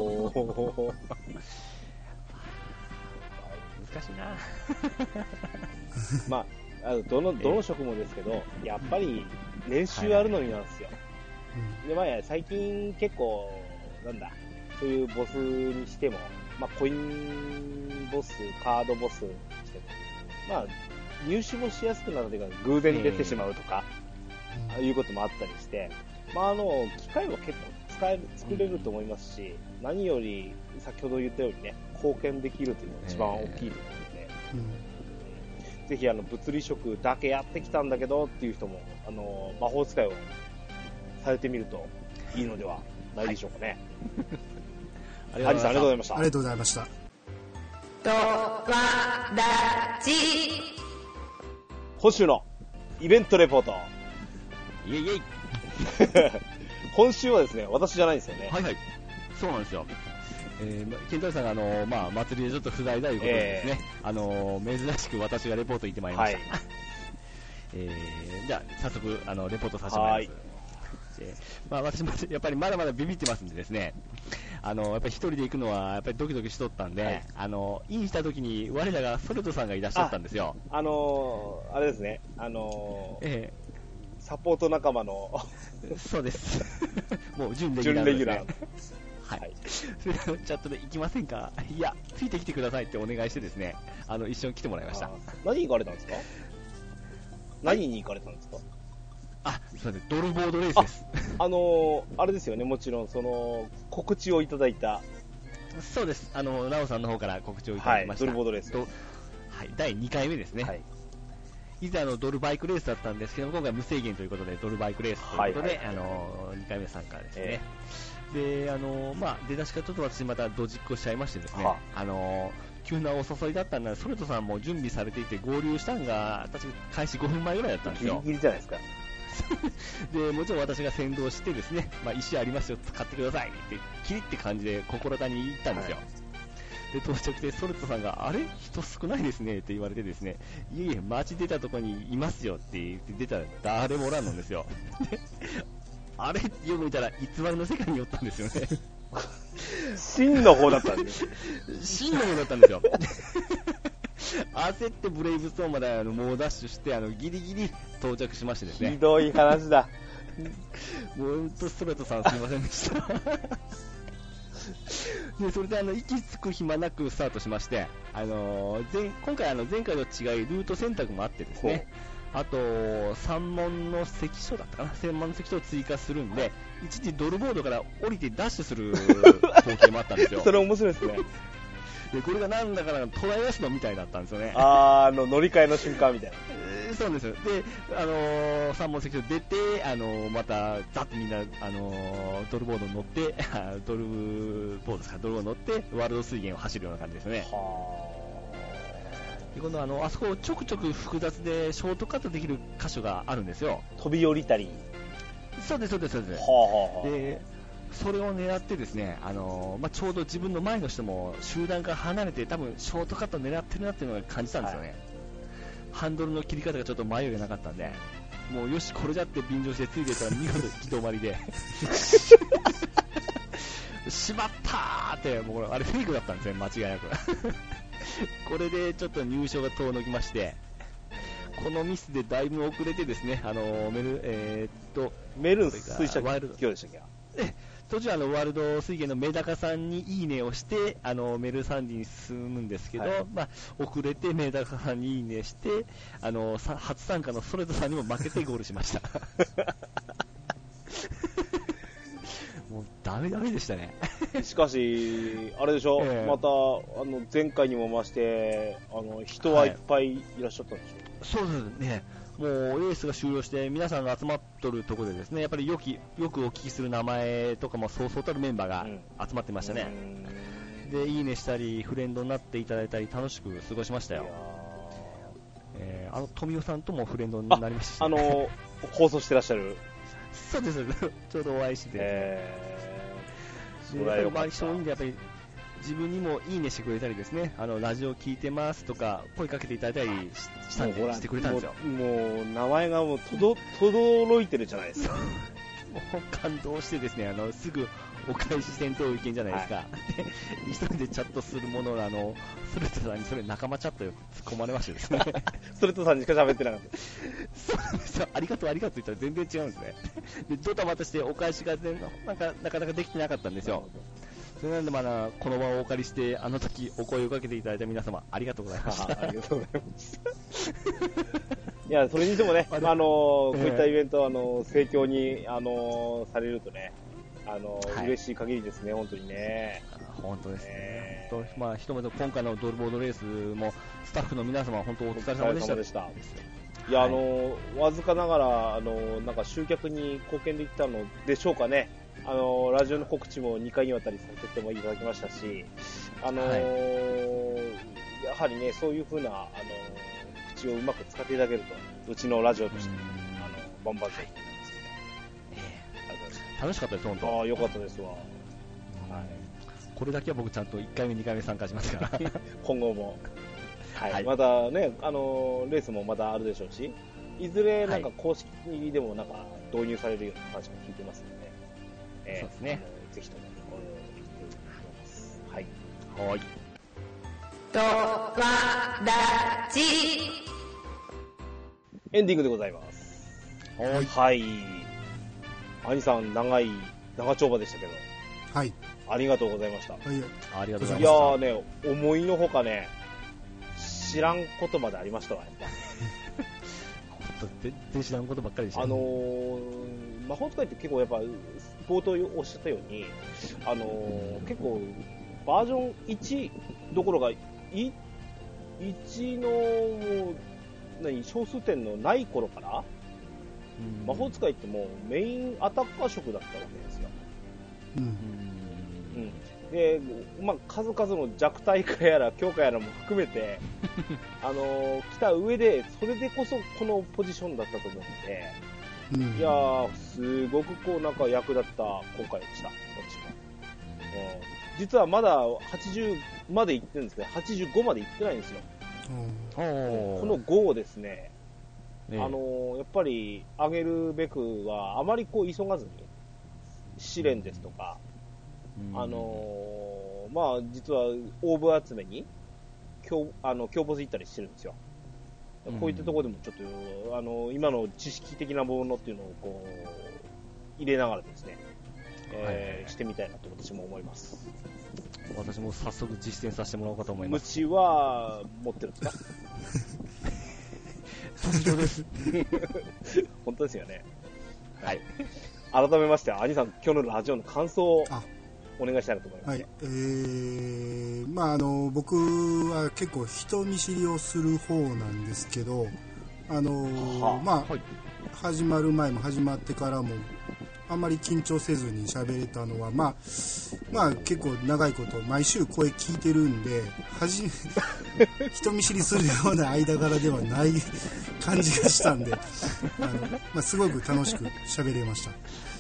難しいなまあ、あのどのどの職もですけど、やっぱり練習あるのになんですよ。はい、でまあ、最近結構なんだそういうボスにしても、まあ、コインボス、カードボスにしても、まあ、入手もしやすくなるというか偶然に出てしまうとか、ああいうこともあったりして、まあ、あの機械は結構使える作れると思いますし、何より先ほど言ったようにね、貢献できるというのが一番大きいと思うので、うん、ぜひあの物理職だけやってきたんだけどっていう人もあの魔法使いをされてみるといいのではないでしょうかね。はい、ハリーさんありがとうございました。 ありがとうございました。 とわだち今週のイベントレポート。 イエイイエイ今週はですね、私じゃないんですよね。 はいはい、そうなんですよ。えー、ケンタロウさんがあの、まあ、祭りでちょっと不在だということでですね、えー、あの珍しく私がレポート行ってまいりました。はい、えー、じゃあ早速あのレポートさせてもらいます。えー、まあ、私もやっぱりまだまだビビってますんでですね、あのやっぱり一人で行くのはやっぱりドキドキしとったんで、はい、あのインした時に我らがソルトさんがいらっしゃったんですよ。 あ、あのー、あれですね、あのーえー、サポート仲間のそうですもう準レギュラーですね。はい、それをチャットで行きませんか、いやついてきてくださいってお願いしてですね、あの一緒に来てもらいました。 何行かれたんですか？何に行かれたんですか？ あ、すみません、ドルボードレースです。 あ、あのー、あれですよね、もちろんその告知をいただいた。 そうです、あのナオさんの方から告知をいただきました。 はい、ドルボードレース、 はい、だいにかいめですね。はい、以前あのドルバイクレースだったんですけども、今回無制限ということでドルバイクレースということで、はいはい、あのにかいめ参加ですね。えー、であのまあ、出だしからちょっと私またド実行しちゃいましてですね、はあ、あの急なお誘いだったんで、ソルトさんも準備されていて合流したのが確か開始ごふんまえぐらいだったんですよ。 ギリギリじゃないですか。 でもちろん私が先導してですね、まあ、石ありますよ、使ってくださいってキリって感じで心谷に行ったんですよ。はい、で到着でソルトさんがあれ人少ないですねって言われてですね、いえいえ街出たとこにいますよって言って出たら誰もおらんのですよ。あれよく見たら偽りの世界に寄ったんですよね。 真の方だったんです。 真の方だったんですよ。焦ってブレイブストーンまであの猛ダッシュしてあのギリギリ到着しましてですね。 ひどい話だ。 もうほんとストレートさんすいませんでした。でそれであの息つく暇なくスタートしまして、あのー、前今回あの前回と違いルート選択もあってですね、あとさん問の関所だったかな、専門の関所を追加するんで、一時ドルボードから降りてダッシュする光景もあったんですよ。 それ面白いですね。 でこれがなんだかトライアスロンみたいだったんですよね。 あー、あの乗り換えの瞬間みたいな。 えー、そうですよ。で、あのー、さん問関所出て、あのー、またザッとみんな、あのー、ドルボードに乗ってドルボードですかドルボード乗ってワールド水源を走るような感じですね。はで今度あのあそこちょくちょく複雑でショートカットできる箇所があるんですよ。 飛び降りたり。 そうですそうですそうです。はあはあ、でそれを狙ってですね、あのーまあ、ちょうど自分の前の人も集団から離れて多分ショートカット狙ってるなっていうのが感じたんですよね。はい、ハンドルの切り方がちょっと迷いがなかったんで、もうよしこれじゃって便乗してついてたら見事行き止まりでしまったーって、もうこれあれフェイクだったんですね、間違いなく。これでちょっと入賞が遠のきまして、 このミスでだいぶ遅れてですね、あのメル、えー、っとメルン水車今日でしたっけ。 え途中あのワールド水源のメダカさんにいいねをしてあのメルサンディに進むんですけど、はい、まあ、遅れてメダカさんにいいねしてあの初参加のソレトさんにも負けてゴールしましたもうダメダメでしたねしかしあれでしょ、えー、またあの前回にも増してあの人はいっぱいいらっしゃったんでしょ、 はい、そうですね。もうレースが終了して皆さんが集まっとるところでですね、やっぱりよきよくお聞きする名前とかもそうそうたるメンバーが集まってましたね、うん、でいいねしたりフレンドになっていただいたり楽しく過ごしましたよ。えー、あの富代さんともフレンドになりました、 ね、あ, あの放送してらっしゃるそうですちょうどお会いして、 えー、それはよかった。そういう意味でやっぱり自分にもいいねしてくれたりですね、あのラジオ聞いてますとか声かけていただいたり し, したんでしてくれたんですよ。 も う, もう名前がもうとど轟いてるじゃないですかもう感動してですね、あのすぐお返しせんといけんじゃないですか、はい、で一人でチャットするもののあのソレトさんにそれ仲間チャットよ突っ込まれましてですねソレトさんにしか喋ってなかったそうなんですよ。ありがとうありがとう言ったら全然違うんですね。でドタバタしてお返しが全なんかなかなかできてなかったんですよ。それなんでまだこの場をお借りしてあの時お声をかけていただいた皆様ありがとうございました。 ありがとうございますいやそれにしてもね、あのー、こういったイベント、あのー、盛況に、あのー、されるとね、あのーはい、嬉しい限りですね、本当にね。 本当ですね、えーまあ、ひとまず今回のドルボードレースもスタッフの皆様本当お疲れ様でした。 でしたいや、はい、あのー、わずかながら、あのー、なんか集客に貢献できたのでしょうかね。あのー、ラジオの告知もにかいにわたりさせてもいただきましたし、あのーはい、やはりね、そういう風な、あのー、口をうまく使っていただけると、うちのラジオとして、あのー、バンバンぜひ、 えー、楽しかったです、本当。 ああ、よかったですわ。はい。 これだけは僕ちゃんといっかいめ、にかいめ参加しますから。 今後も。はい。はい、またね、あのー、レースもまたあるでしょうし、いずれなんか公式でもなんか導入されるような話も聞いてますので、えー、 そうですね。 ぜひともお願いします。はい。 はい。 とわらじエンディングでございます。 はい。 はい。兄さん、長い、長丁場でしたけど。 はい。 ありがとうございました。はい。 ありがとうございました。いやーね、思いのほかね、知らんことまでありましたわ、やっぱ。 全然知らんことばっかりでした、ね。 あのー、魔法使いって結構やっぱ、冒頭おっしゃったように、あのー、結構、バージョンいちどころか、い、いちの、何、小数点のない頃から、うん、魔法使いってもうメインアタッカー色だったわけですよ。うん。うん。で、まあ、数々の弱体化やら強化やらも含めて、あのー、来た上で、それでこそこのポジションだったと思うので、うん、いやー、すごくこうなんか役立った今回でした、私も。うん、実はまだはちじゅうまで行ってるんですけど、はちじゅうごまで行ってないんですよ。うん、このごをですね、ねあのー、やっぱり上げるべくは、あまりこう急がずに、試練ですとか、うん、あのー、まあ実はオーブ集めに、強あの強ボス行ったりしてるんですよ。こういったところでもちょっと、あの今の知識的なものっていうのをこう入れながらですね、えーはい、してみたいなと私も思います。 私も早速実践させてもらおうかと思います。 ムチは持ってるんですか？ 卒業です。 本当ですよね。はい。改めまして、兄さん今日のラジオの感想をお願いしたいなと思います。はい。 えー、まああの僕は結構人見知りをする方なんですけど、あのはあ、まあ、はい、始まる前も始まってからもあんまり緊張せずに喋れたのは、まあまあ結構長いこと毎週声聞いてるんで、はじ人見知りするような間柄ではない感じがしたんで、あのまあすごく楽しく喋れました。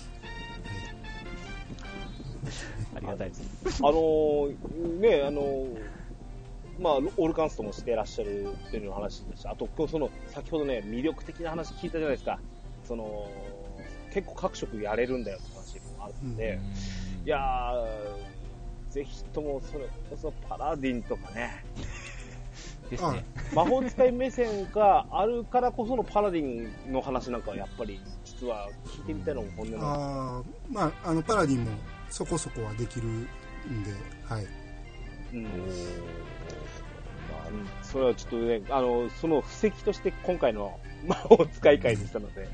ありがたいです。 あのー、ね、あのー、まあ、オールカンストもしてらっしゃるっていうの話でした。あと、今日その、先ほどね、魅力的な話聞いたじゃないですか。その、結構各色やれるんだよって話もあるんで、うん、いやー、ぜひともそれこそパラディンとかね、 ですね。 魔法使い目線があるからこそのパラディンの話なんかはやっぱり実は聞いてみたいのも本音なんです。 あまああのパラディンもそこそこはできるんで、はい。 うん。まあ、それはちょっとね、あのその布石として今回の魔法使い会でしたので、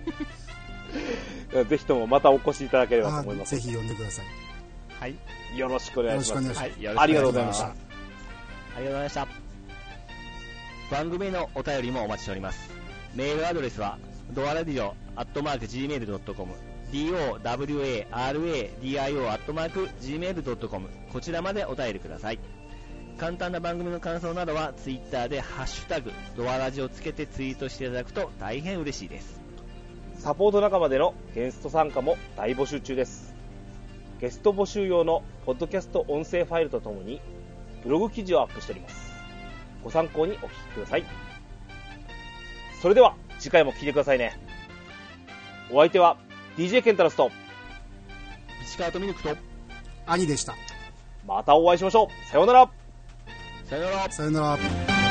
ぜひともまたお越しいただければと思います。 ぜひ呼んでください。 はい。 よろしくお願いします。 はい、 ありがとうございました。 ありがとうございました。番組のお便りもお待ちしております。メールアドレスはドアラディオアットマーク ジーメールドットコム ドワラディオ アットマーク ジーメールドットコム こちらまでお便りください。簡単な番組の感想などはツイッターでハッシュタグドアラジをつけてツイートしていただくと大変嬉しいです。 サポート仲間でのゲスト参加も大募集中です。ゲスト募集用のポッドキャスト音声ファイルとともにブログ記事をアップしております。ご参考にお聞きください。それでは次回も聞いてくださいね。お相手は ディージェー ケンタロスと石川とミルクと兄でした。 またお会いしましょう。さようなら。 さよなら。 さよなら。